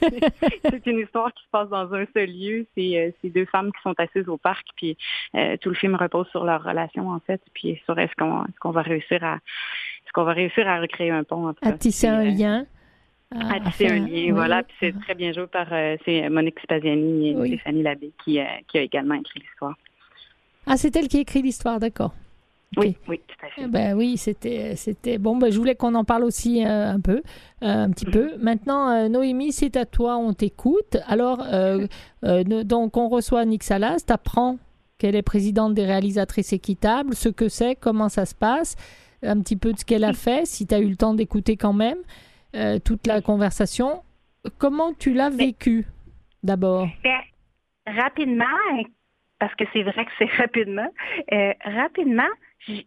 C'est une histoire qui se passe dans un seul lieu. C'est, euh, c'est deux femmes qui sont assises au parc, puis euh, tout le film repose sur leur relation, en fait, puis sur est-ce qu'on, est-ce qu'on va réussir à... Est-ce qu'on va réussir à recréer un pont entre à tisser un euh, lien. À, à tisser un lien, oui. Voilà. Puis c'est très bien joué par euh, c'est Monique Spaziani et oui. Stéphanie Labbé qui, euh, qui a également écrit l'histoire. Ah, c'est elle qui a écrit l'histoire, d'accord. Okay. Oui, oui, tout à fait. Eh ben oui, c'était, c'était bon. Ben, je voulais qu'on en parle aussi euh, un peu, euh, un petit mm-hmm. peu. Maintenant, euh, Noémie, c'est à toi, on t'écoute. Alors, euh, euh, donc, on reçoit Annick Salas, t'apprends qu'elle est présidente des réalisatrices équitables, ce que c'est, comment ça se passe, un petit peu de ce qu'elle a fait, si tu as eu le temps d'écouter quand même. Euh, toute la conversation. Comment tu l'as vécu, d'abord? Ben, rapidement, parce que c'est vrai que c'est rapidement, euh, rapidement, j'ai,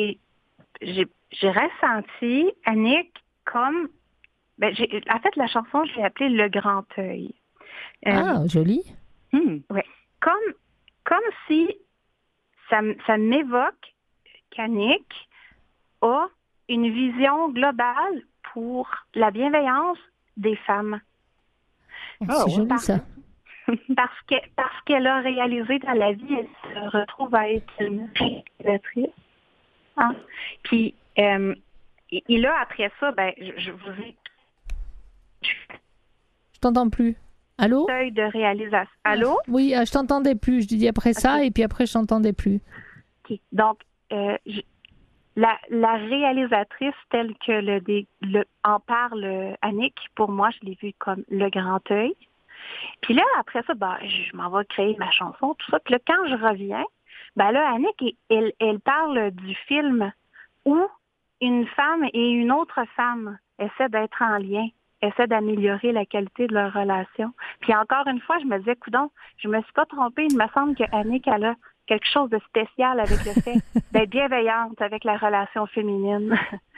j'ai, j'ai ressenti Annick comme... Ben, j'ai, en fait, la chanson, je l'ai appelée Le Grand Œil. Euh, ah, joli. Hmm, ouais. Comme, comme si ça, ça m'évoque qu'Annick a une vision globale pour la bienveillance des femmes. Oh, c'est joli, parce, ça. Parce, que, parce qu'elle a réalisé dans la vie, elle se retrouve à être une réalisatrice. Hein? Puis, euh, et là, après ça, ben, je, je vous ai... Je t'entends plus. Allô? Seuil de réalisation. Allô? Oui, je t'entendais plus. Je dis après ça, okay. Et puis après, je t'entendais plus. OK. Donc, euh, je... La, la réalisatrice telle que le, le en parle Annick, pour moi, je l'ai vue comme le grand œil. Puis là, après ça, ben, je m'en vais créer ma chanson, tout ça. Puis là, quand je reviens, ben là, Annick, elle, elle parle du film où une femme et une autre femme essaient d'être en lien, essaient d'améliorer la qualité de leur relation. Puis encore une fois, je me disais, coudonc, je me suis pas trompée. Il me semble que Annick, elle a quelque chose de spécial avec le fait d'être bienveillante avec la relation féminine.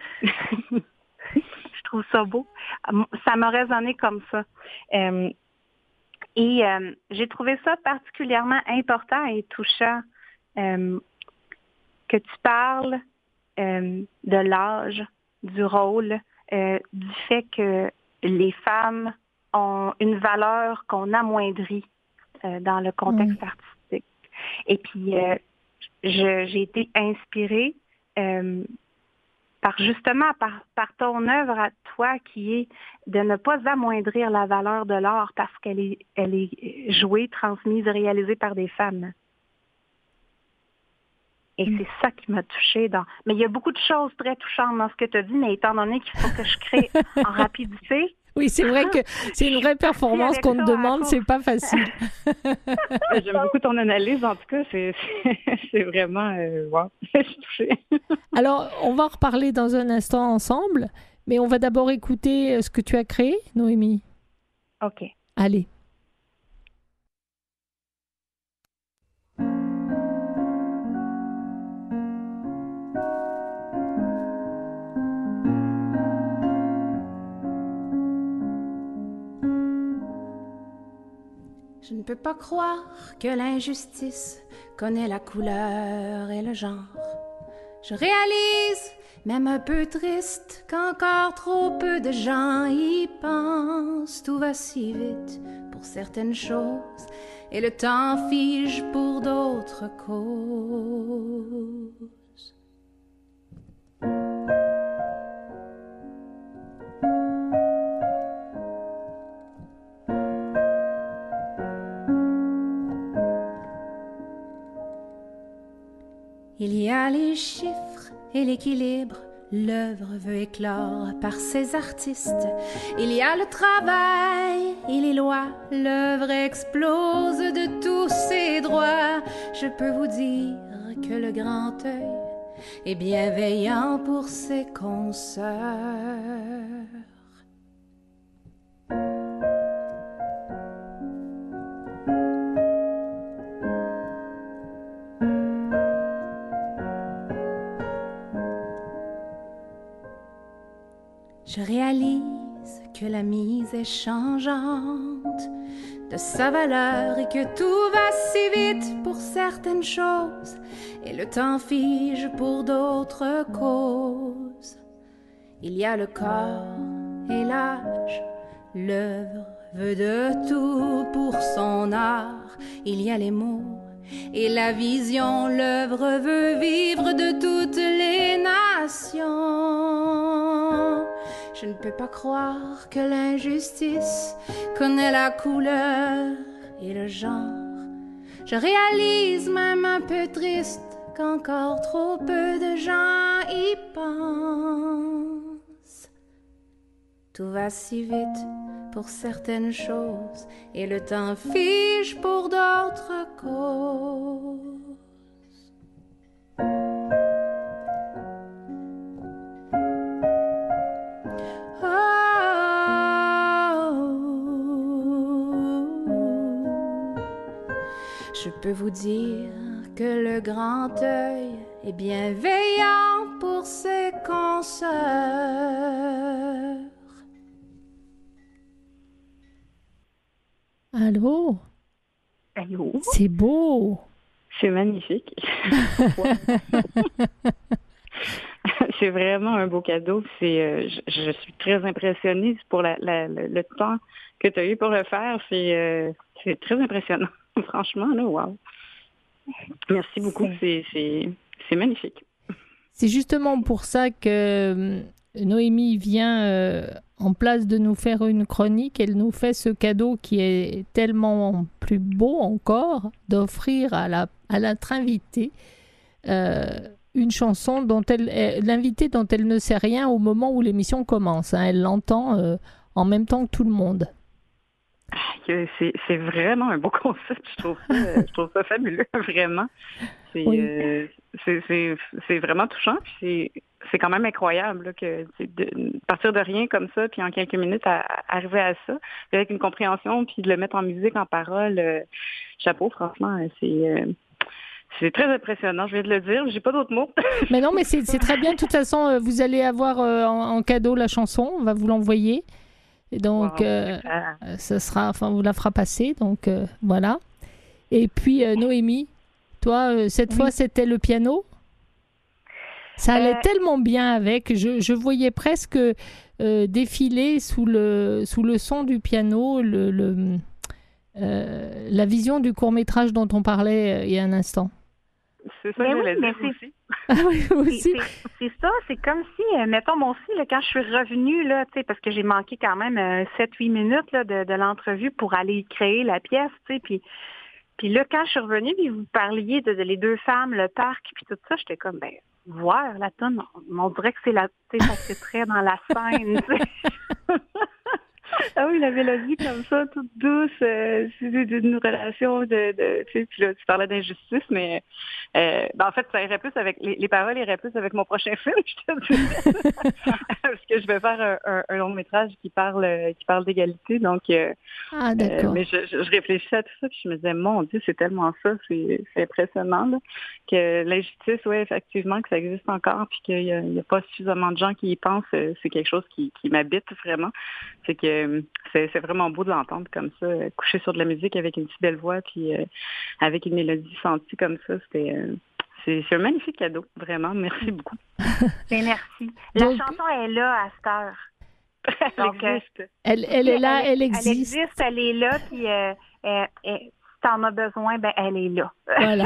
Je trouve ça beau. Ça m'a résonné comme ça. Euh, et euh, j'ai trouvé ça particulièrement important et touchant euh, que tu parles euh, de l'âge, du rôle, euh, du fait que les femmes ont une valeur qu'on amoindrit euh, dans le contexte mmh. artistique. Et puis, euh, je, j'ai été inspirée euh, par justement par, par ton œuvre à toi, qui est de ne pas amoindrir la valeur de l'art parce qu'elle est, elle est jouée, transmise, réalisée par des femmes. Et c'est ça qui m'a touchée. Dans... Mais il y a beaucoup de choses très touchantes dans ce que tu as dit, mais étant donné qu'il faut que je crée en rapidité... Oui, c'est vrai que c'est une vraie performance qu'on te demande, c'est pas facile. J'aime beaucoup ton analyse, en tout cas, c'est, c'est, c'est vraiment... Euh, wow, je suis touchée. Alors, on va en reparler dans un instant ensemble, mais on va d'abord écouter ce que tu as créé, Noémie. OK. Allez. Je ne peux pas croire que l'injustice connaît la couleur et le genre. Je réalise, même un peu triste, qu'encore trop peu de gens y pensent. Tout va si vite pour certaines choses et le temps fige pour d'autres causes. Il y a les chiffres et l'équilibre, l'œuvre veut éclore par ses artistes. Il y a le travail et les lois, l'œuvre explose de tous ses droits. Je peux vous dire que le grand œil est bienveillant pour ses consoeurs. Je réalise que la mise est changeante de sa valeur et que tout va si vite pour certaines choses et le temps fige pour d'autres causes. Il y a le corps et l'âge, l'œuvre veut de tout pour son art. Il y a les mots et la vision, l'œuvre veut vivre de toutes les nations. Je ne peux pas croire que l'injustice connaît la couleur et le genre. Je réalise, même un peu triste, qu'encore trop peu de gens y pensent. Tout va si vite pour certaines choses et le temps fige pour d'autres causes. Je peux vous dire que le grand œil est bienveillant pour ses consoeurs. Allô? Allô? C'est beau! C'est magnifique. C'est vraiment un beau cadeau. C'est, euh, je, je suis très impressionnée pour la, la, le, le temps que tu as eu pour le faire. C'est, euh, c'est très impressionnant. Franchement, là, wow. Merci beaucoup. C'est, c'est, c'est magnifique. C'est justement pour ça que Noémie vient euh, en place de nous faire une chronique. Elle nous fait ce cadeau qui est tellement plus beau encore, d'offrir à, la, à notre invitée euh, une chanson dont elle, elle, l'invitée dont elle ne sait rien au moment où l'émission commence. Hein. Elle l'entend euh, en même temps que tout le monde. C'est, c'est vraiment un beau concept, je trouve ça, je trouve ça fabuleux, vraiment. C'est, oui. euh, c'est, c'est, c'est vraiment touchant, puis c'est, c'est quand même incroyable là, que de partir de rien comme ça, puis en quelques minutes à, à arriver à ça, puis avec une compréhension, puis de le mettre en musique, en parole, euh, chapeau, franchement, c'est... Euh, C'est très impressionnant, je viens de le dire, j'ai pas d'autres mots. Mais non, mais c'est, c'est très bien, de toute façon, vous allez avoir euh, en, en cadeau la chanson, on va vous l'envoyer. Et donc, wow, euh, ça sera, enfin, vous la fera passer, donc euh, voilà. Et puis, euh, Noémie, toi, euh, cette oui. fois, c'était le piano? Ça allait Euh, tellement bien avec. Je, je voyais presque euh, défiler sous le, sous le son du piano le, le, euh, la vision du court-métrage dont on parlait euh, il y a un instant. C'est ça Mais que oui, j'allais mais dire c'est- aussi. Ah oui, C'est, aussi. c'est- c'est ça, c'est comme si, euh, mettons, moi aussi, là, quand je suis revenue, là, tu sais, parce que j'ai manqué quand même euh, sept huit minutes là, de, de l'entrevue pour aller créer la pièce, tu sais, puis, puis là, quand je suis revenue, puis vous parliez de, de les deux femmes, le parc, puis tout ça, j'étais comme, ben, voir la tonne, on, on dirait que c'est la, tu sais, ça fitterait dans la scène, tu sais. Ah oui, la mélodie comme ça, toute douce, euh, c'est une relation de, de tu sais, puis là, tu parlais d'injustice, mais euh, ben, en fait, ça irait plus avec, les, les paroles iraient plus avec mon prochain film, je te dirais. Parce que je vais faire un, un, un long métrage qui parle, euh, qui parle d'égalité, donc, euh, Ah, euh, d'accord. mais je, je, je réfléchissais à tout ça, puis je me disais, mon Dieu, c'est tellement ça, c'est, c'est impressionnant, là, que l'injustice, oui, effectivement, que ça existe encore, puis qu'il n'y a, il y a pas suffisamment de gens qui y pensent, euh, c'est quelque chose qui, qui m'habite vraiment. C'est que euh, c'est, c'est vraiment beau de l'entendre comme ça, euh, coucher sur de la musique avec une si belle voix, puis euh, avec une mélodie sentie comme ça, c'était... Euh, c'est, c'est un magnifique cadeau, vraiment. Merci beaucoup. Ben, merci. La Donc- chanson est là à cette heure. Elle Donc, euh, existe. Elle, elle est là, elle Elle existe. existe, elle est là, puis euh, euh, euh, si t'en as besoin, ben elle est là. Voilà.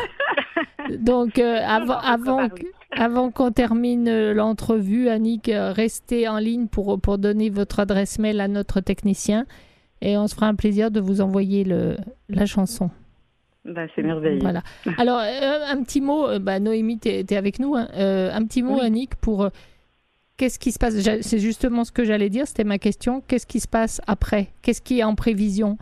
Donc, euh, avant, On va avant, parler. que- avant qu'on termine euh, l'entrevue, Annick, euh, restez en ligne pour, pour donner votre adresse mail à notre technicien et on se fera un plaisir de vous envoyer le, la chanson. Ben, c'est merveilleux. Voilà. Alors, euh, un petit mot, euh, bah, Noémie, tu es avec nous. Hein. Euh, un petit mot, Oui. Annick, pour euh, qu'est-ce qui se passe. J'a- C'est justement ce que j'allais dire, c'était ma question. Qu'est-ce qui se passe après? Qu'est-ce qui est en prévision?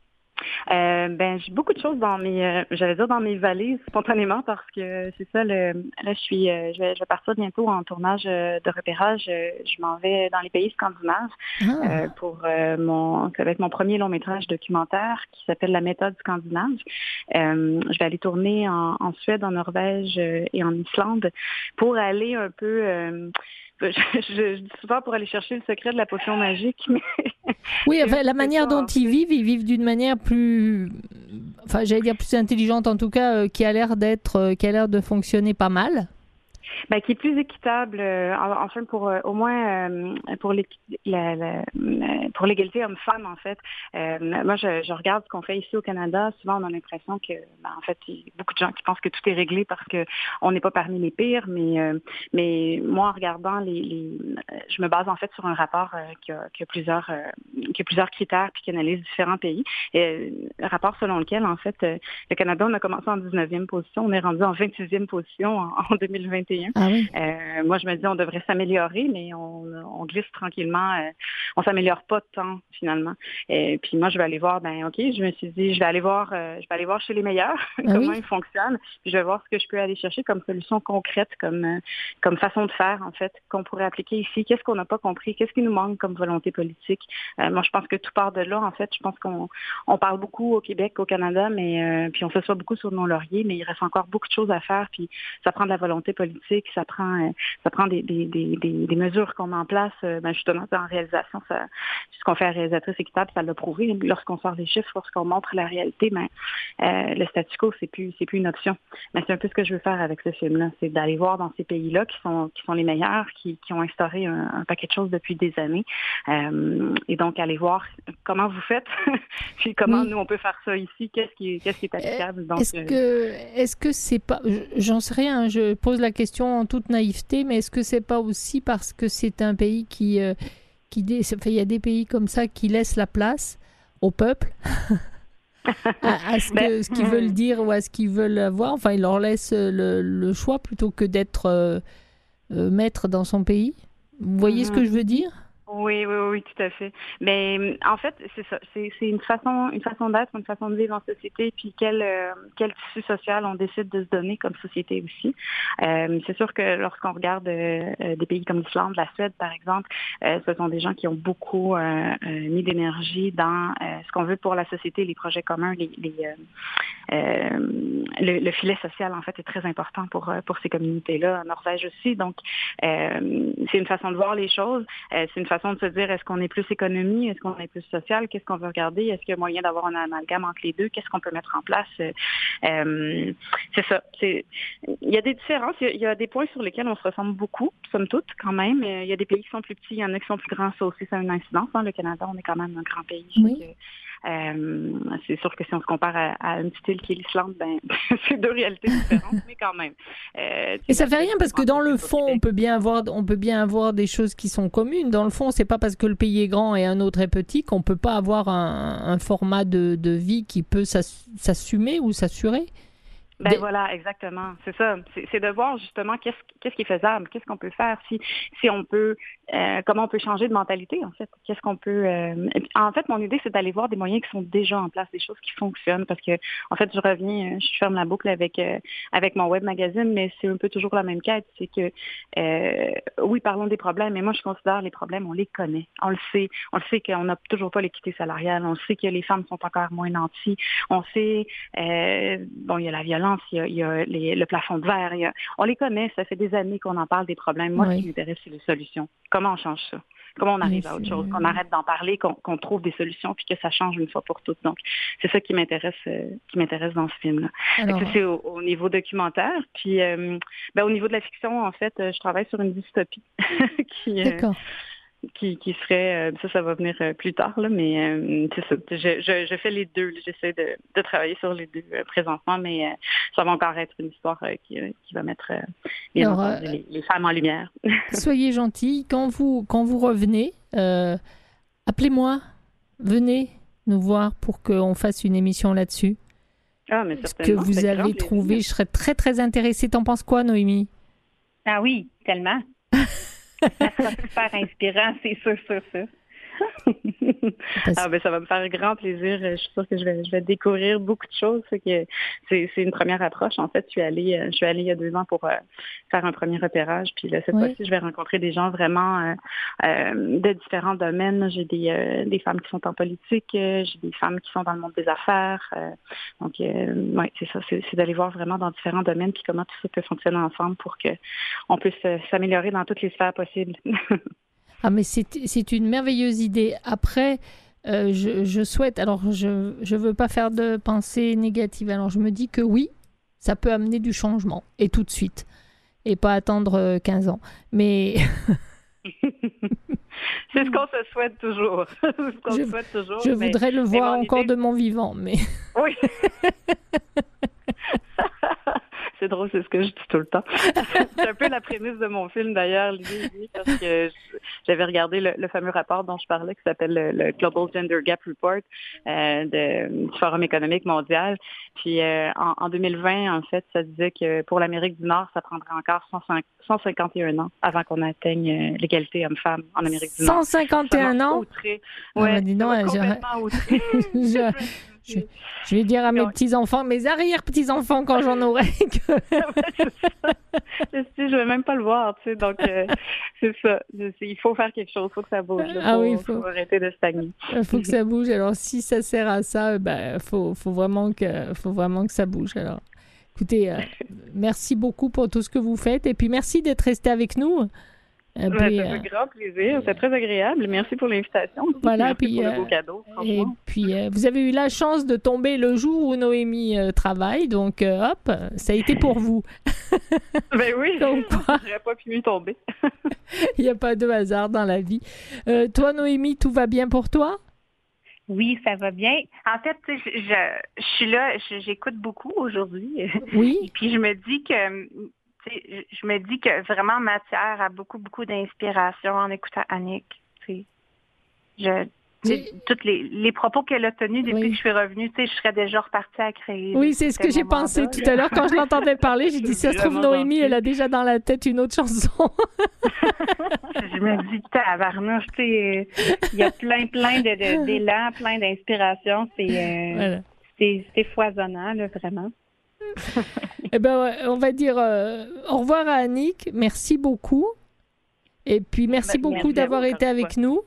Euh, ben, j'ai beaucoup de choses dans mes, euh, j'allais dire dans mes valises spontanément parce que c'est ça. Le, là, je suis, euh, je, vais, je vais partir bientôt en tournage euh, de repérage. Euh, je m'en vais dans les pays scandinaves Ah, euh, pour euh, mon, ça va être mon premier long métrage documentaire qui s'appelle La méthode scandinave. Euh, je vais aller tourner en, en Suède, en Norvège euh, et en Islande pour aller un peu. Euh, je, je, je dis souvent pour aller chercher le secret de la potion magique, mais oui, enfin, la c'est manière ça, dont en ils vivent, ils vivent d'une manière plus, enfin, j'allais dire plus intelligente en tout cas, euh, qui a l'air d'être, euh, qui a l'air de fonctionner pas mal. Ben, qui est plus équitable, euh, en- enfin pour euh, au moins euh, pour l'équi- la, la, euh, pour l'égalité homme-femme en fait. Euh, moi, je, je regarde ce qu'on fait ici au Canada. Souvent, on a l'impression que, ben, en fait, il y a beaucoup de gens qui pensent que tout est réglé parce que on n'est pas parmi les pires. Mais euh, mais moi, en regardant les, les, je me base en fait sur un rapport euh, qui, a, qui a plusieurs euh, qui a plusieurs critères puis qui analyse différents pays. Et, euh, un rapport selon lequel en fait euh, le Canada, on a commencé en dix-neuvième position, on est rendu en vingt-sixième position en, en deux mille vingt et un. Ah oui. Euh, moi, je me dis on devrait s'améliorer, mais on, on glisse tranquillement. Euh, on s'améliore pas tant finalement. Et puis moi, je vais aller voir. Ben ok, je me suis dit, je vais aller voir. Euh, je vais aller voir chez les meilleurs comment oui. ils fonctionnent. Puis je vais voir ce que je peux aller chercher comme solution concrète, comme euh, comme façon de faire en fait, qu'on pourrait appliquer ici. Qu'est-ce qu'on n'a pas compris? Qu'est-ce qui nous manque comme volonté politique? Euh, moi, je pense que tout part de là. En fait, je pense qu'on on parle beaucoup au Québec, au Canada, mais euh, puis on s'assoit beaucoup sur nos lauriers, mais il reste encore beaucoup de choses à faire. Puis ça prend de la volonté politique, ça prend, euh, ça prend des, des, des, des, des mesures qu'on met en place. Euh, ben justement, en réalisation, ça, ce qu'on fait à Réalisatrice équitable, ça l'a prouvé. Lorsqu'on sort des chiffres, lorsqu'on montre la réalité, ben euh, le statu quo, c'est plus, c'est plus une option. Mais c'est un peu ce que je veux faire avec ce film-là, c'est d'aller voir dans ces pays-là qui sont, qui sont les meilleurs, qui, qui ont instauré un, un paquet de choses depuis des années, euh, et donc aller voir comment vous faites, puis comment Oui. nous on peut faire ça ici, qu'est-ce qui, qu'est-ce qui est applicable. Donc, Est-ce euh, que, est-ce que c'est pas, j'en sais rien, je pose la question en toute naïveté, mais est-ce que c'est pas aussi parce que c'est un pays qui, euh, qui, dé- enfin, il y a des pays comme ça qui laissent la place au peuple, à, à ce, que, Ben, ce qu'ils veulent dire ou à ce qu'ils veulent avoir, enfin, ils leur laissent le, le choix plutôt que d'être euh, euh, maître dans son pays. Vous voyez ce que je veux dire? Oui, oui, oui, tout à fait. Mais en fait, c'est ça. C'est, c'est une façon, une façon d'être, une façon de vivre en société, puis quel, euh, quel tissu social on décide de se donner comme société aussi. Euh, c'est sûr que lorsqu'on regarde euh, des pays comme l'Islande, la Suède, par exemple, euh, ce sont des gens qui ont beaucoup euh, euh, mis d'énergie dans euh, ce qu'on veut pour la société, les projets communs, les, les, euh, euh, le, le filet social, en fait, est très important pour, pour ces communautés-là, en Norvège aussi. Donc, euh, c'est une façon de voir les choses. Euh, c'est une façon de se dire, est-ce qu'on est plus économie? Est-ce qu'on est plus social? Qu'est-ce qu'on veut regarder? Est-ce qu'il y a moyen d'avoir un amalgame entre les deux? Qu'est-ce qu'on peut mettre en place? Euh, c'est ça. C'est, il y a des différences. Il y a, il y a des points sur lesquels on se ressemble beaucoup, somme toute, quand même. Il y a des pays qui sont plus petits, il y en a qui sont plus grands. Ça aussi, ça a une incidence. Hein. Le Canada, on est quand même un grand pays. Oui. Donc, euh, c'est sûr que si on se compare à, à une petite île qui est l'Islande, ben, c'est deux réalités différentes, mais quand même. Euh, Et ça fait rien parce que dans le fond, on peut bien avoir, on peut bien avoir des choses qui sont communes. Dans le fond, c'est pas parce que le pays est grand et un autre est petit qu'on peut pas avoir un, un format de, de vie qui peut s'assumer ou s'assurer. Ben Des... voilà, exactement. C'est ça. C'est, c'est de voir justement qu'est-ce, qu'est-ce qui est faisable, qu'est-ce qu'on peut faire, si, si on peut, euh, comment on peut changer de mentalité, en fait. Qu'est-ce qu'on peut. Euh... En fait, mon idée, c'est d'aller voir des moyens qui sont déjà en place, des choses qui fonctionnent, parce que, en fait, je reviens, je ferme la boucle avec euh, avec mon web magazine, mais c'est un peu toujours la même quête. C'est que, euh, oui, parlons des problèmes, mais moi, je considère les problèmes, on les connaît, on le sait, on le sait qu'on n'a toujours pas l'équité salariale, on sait que les femmes sont encore moins nanties, on sait, euh, bon, il y a la violence. Il y a, il y a les, le plafond de verre. Il y a, on les connaît, ça fait des années qu'on en parle des problèmes. Moi, oui. Ce qui m'intéresse, c'est les solutions. Comment on change ça? Comment on arrive oui, à autre chose? Qu'on arrête d'en parler, qu'on, qu'on trouve des solutions, puis que ça change une fois pour toutes. Donc, c'est ça qui m'intéresse, euh, qui m'intéresse dans ce film-là. Alors... Ça, c'est au, au niveau documentaire. Puis, euh, ben, au niveau de la fiction, en fait, je travaille sur une dystopie qui. D'accord. Euh, Qui, qui serait, ça, ça va venir plus tard, là, mais euh, c'est ça. Je, je, je fais les deux. Là. J'essaie de, de travailler sur les deux euh, présentement, mais euh, ça va encore être une histoire euh, qui, euh, qui va mettre euh, bien Alors, entendu, euh, les, les femmes en lumière. Soyez gentils. Quand vous, quand vous revenez, euh, appelez-moi. Venez nous voir pour qu'on fasse une émission là-dessus. Ah, mais Ce que vous avez trouvé, je serais très, très intéressée. T'en penses quoi, Noémie? Ah oui, tellement. Ça sera super inspirant, c'est sûr, sûr, sûr. Ah ben ça va me faire grand plaisir. Je suis sûre que je vais, je vais découvrir beaucoup de choses. C'est que c'est, c'est une première approche. En fait, je suis allée, je suis allée il y a deux ans pour euh, faire un premier repérage. Puis là, cette oui. fois-ci, je vais rencontrer des gens vraiment euh, euh, de différents domaines. J'ai des, euh, des femmes qui sont en politique, euh, j'ai des femmes qui sont dans le monde des affaires. Euh, donc, euh, oui, c'est ça. C'est, c'est d'aller voir vraiment dans différents domaines puis comment tout ça peut fonctionner ensemble pour que on puisse euh, s'améliorer dans toutes les sphères possibles. Ah, mais c'est, c'est une merveilleuse idée. Après, euh, je, je souhaite... Alors, je ne veux pas faire de pensée négative. Alors, je me dis que oui, ça peut amener du changement. Et tout de suite. Et pas attendre quinze ans. Mais... c'est ce qu'on se souhaite toujours. C'est ce qu'on je, souhaite toujours. Je mais, voudrais le voir encore idée... de mon vivant, mais... Oui. C'est drôle, c'est ce que je dis tout le temps. C'est un peu la prémisse de mon film, d'ailleurs, l'idée, parce que j'avais regardé le, le fameux rapport dont je parlais, qui s'appelle le, le Global Gender Gap Report euh, de, du Forum économique mondial. Puis euh, en, en deux mille vingt, en fait, ça disait que pour l'Amérique du Nord, ça prendrait encore cent cinquante et un ans avant qu'on atteigne l'égalité homme-femme en Amérique du Nord. cent cinquante et un ans? Oui, ah, dis donc, complètement outré. je... Je, je vais dire à mes petits-enfants, mes arrière-petits-enfants, quand j'en aurai, que... je ne vais même pas le voir, tu sais, donc euh, c'est ça. Il faut faire quelque chose, il faut que ça bouge. Il ah faut, oui, faut... faut arrêter de stagner. Il faut que ça bouge. Alors, si ça sert à ça, ben, faut, faut, vraiment que, faut vraiment que ça bouge. Alors, écoutez, euh, merci beaucoup pour tout ce que vous faites, et puis merci d'être resté avec nous. Et puis, ouais, ça fait euh, grand plaisir, c'est très agréable. Merci pour l'invitation. Voilà, Merci puis, pour euh, le beau cadeau. Et puis, euh, vous avez eu la chance de tomber le jour où Noémie euh, travaille, donc euh, hop, ça a été pour vous. Ben oui, donc, j'aurais pas pu mieux tomber. Il n'y a pas de hasard dans la vie. Euh, toi, Noémie, tout va bien pour toi? Oui, ça va bien. En fait, je, je, je suis là, je, j'écoute beaucoup aujourd'hui. Oui. Et puis, je me dis que... T'sais, je me dis que vraiment matière a beaucoup, beaucoup d'inspiration en écoutant Annick. T'sais. Je, t'sais, oui. Toutes les, les propos qu'elle a tenus depuis oui. que je suis revenue, je serais déjà repartie à créer. Oui, c'est ce que j'ai pensé tout à l'heure quand je l'entendais parler. J'ai dit, ça se trouve, Noémie, elle a déjà dans la tête une autre chanson. Je me dis, tabarnouche, il y a plein, plein de, de, d'élan, plein d'inspiration. C'est, euh, voilà. c'est, c'est foisonnant, là, vraiment. Eh ben, on va dire euh, au revoir à Annick. Merci beaucoup. Et puis, merci ben, beaucoup merci d'avoir été avec fois. nous.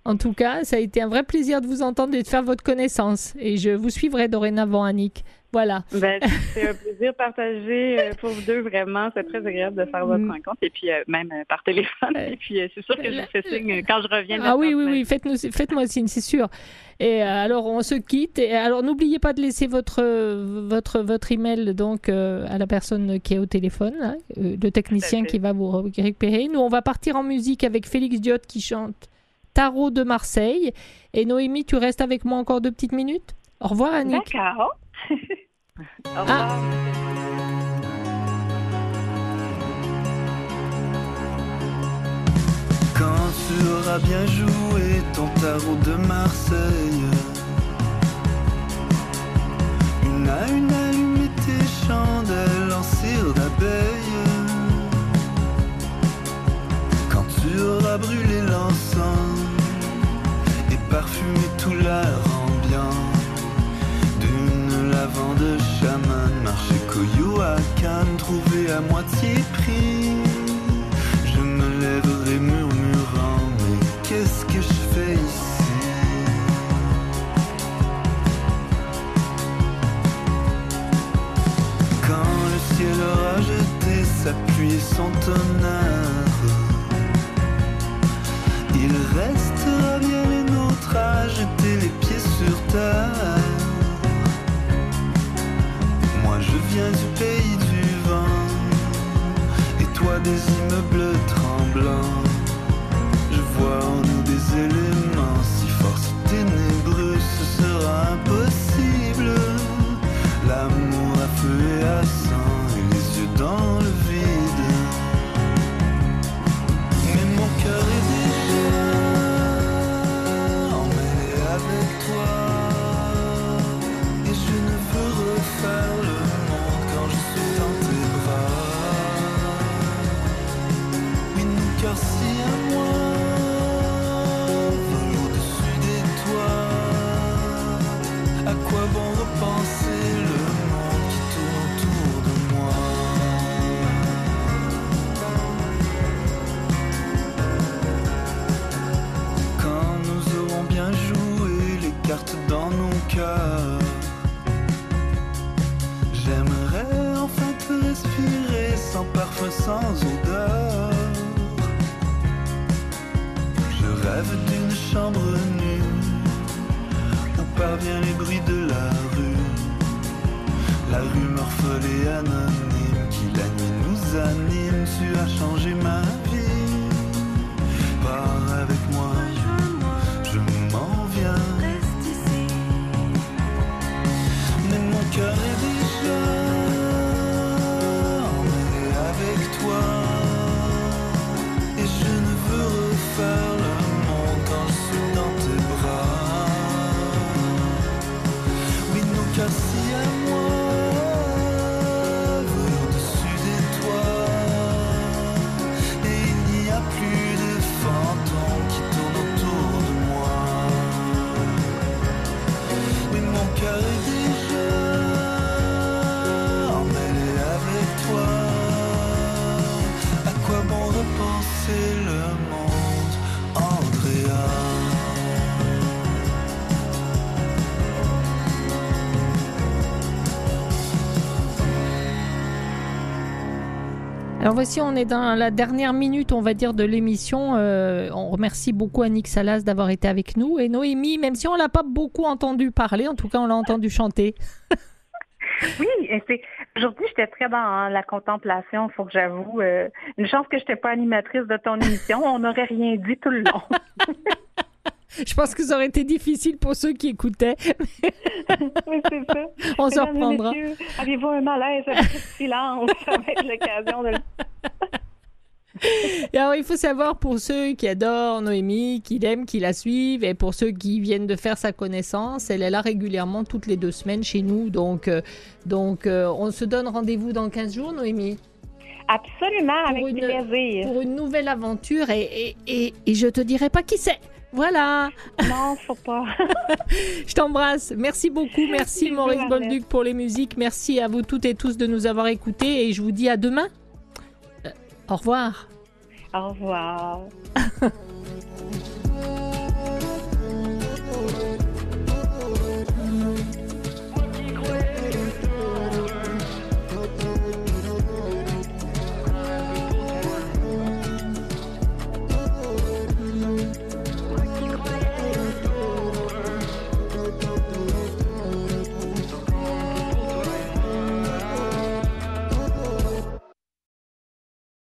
En tout cas, ça a été un vrai plaisir de vous entendre et de faire votre connaissance. Et je vous suivrai dorénavant, Annick. Voilà. Ben, c'est un plaisir partagé euh, pour vous deux, vraiment. C'est très agréable de faire votre rencontre. Et puis, euh, même euh, par téléphone. Et puis, euh, c'est sûr que je vous fais signe quand je reviens de la Ah oui, oui, semaine. oui. Faites-nous, faites-moi signe, c'est sûr. Et euh, alors, on se quitte. Et alors, n'oubliez pas de laisser votre, votre, votre email donc, euh, à la personne qui est au téléphone, là, euh, le technicien qui va vous récupérer. Nous, on va partir en musique avec Félix Diot qui chante Tarot de Marseille. Et Noémie, tu restes avec moi encore deux petites minutes. Au revoir, Annick. D'accord. Au revoir. Ah. Quand tu auras bien joué ton tarot de Marseille, une à une allumé tes chandelles en cire d'abeille. Quand tu auras brûlé l'encens et parfumé tout l'air ambiant d'une lavande chaman, marché Coyoacán, trouvé à moitié prix, je me lèverai murmurant, mais qu'est-ce que je fais ici? Quand le ciel aura jeté sa pluie et son tonnerre, il restera bien les nôtres à jeter les pieds sur terre. Moi je viens du pays du vent, et toi des immeubles tremblants. Je vois en nous des éléments si forts, si ténébreux, ce sera impossible. L'amour à feu et à sang, et les yeux dans le vide. Mais mon cœur est déjà emmêlé avec toi, et je ne veux refaire le monde quand je suis dans tes bras. Oui, mon cœur si à moi vole au-dessus des toits. À quoi bon repenser le monde qui tourne autour de moi? Quand nous aurons bien joué les cartes dans nos cœurs, j'aimerais enfin te respirer sans parfum, sans odeur. Je rêve d'une chambre nue où parviennent les bruits de la rue, la rumeur folle et anonyme qui la nuit nous anime. Tu as changé ma vie, pars avec moi, je m'en viens. Mais mon cœur est déjà emmêlé avec toi, et je ne veux refaire le monde quand je suis dans tes bras. Oui, nos cœurs si à moi volent au-dessus des toits, et il n'y a plus de fantômes qui tournent autour de moi. Oui, mon cœur est déjà emmêlé avec toi. À quoi bon repenser le monde, Andrea? Alors voici, on est dans la dernière minute, on va dire, de l'émission. Euh, on remercie beaucoup Annick Salas d'avoir été avec nous. Et Noémie, même si on l'a pas beaucoup entendu parler, en tout cas on l'a entendu chanter. Oui, et c'est aujourd'hui j'étais très dans la contemplation, il faut que j'avoue. Euh, une chance que je n'étais pas animatrice de ton émission, on n'aurait rien dit tout le long. Je pense que ça aurait été difficile pour ceux qui écoutaient. Oui, c'est ça. On se Mesdames et reprendra. messieurs, avez-vous un malaise avec le silence? Ça va être l'occasion de le... Et alors, il faut savoir, pour ceux qui adorent Noémie, qui l'aiment, qui la suivent, et pour ceux qui viennent de faire sa connaissance, elle est là régulièrement toutes les deux semaines chez nous. Donc, euh, donc euh, on se donne rendez-vous dans quinze jours, Noémie? Absolument, Pour avec une- plaisir. Pour une nouvelle aventure, et, et, et, et je te dirai pas qui c'est. Voilà. Non, faut pas. Je t'embrasse. Merci beaucoup. Merci Bisous, Maurice Arlette. Bolduc pour les musiques. Merci à vous toutes et tous de nous avoir écoutés, et je vous dis à demain. Euh, au revoir. Au revoir.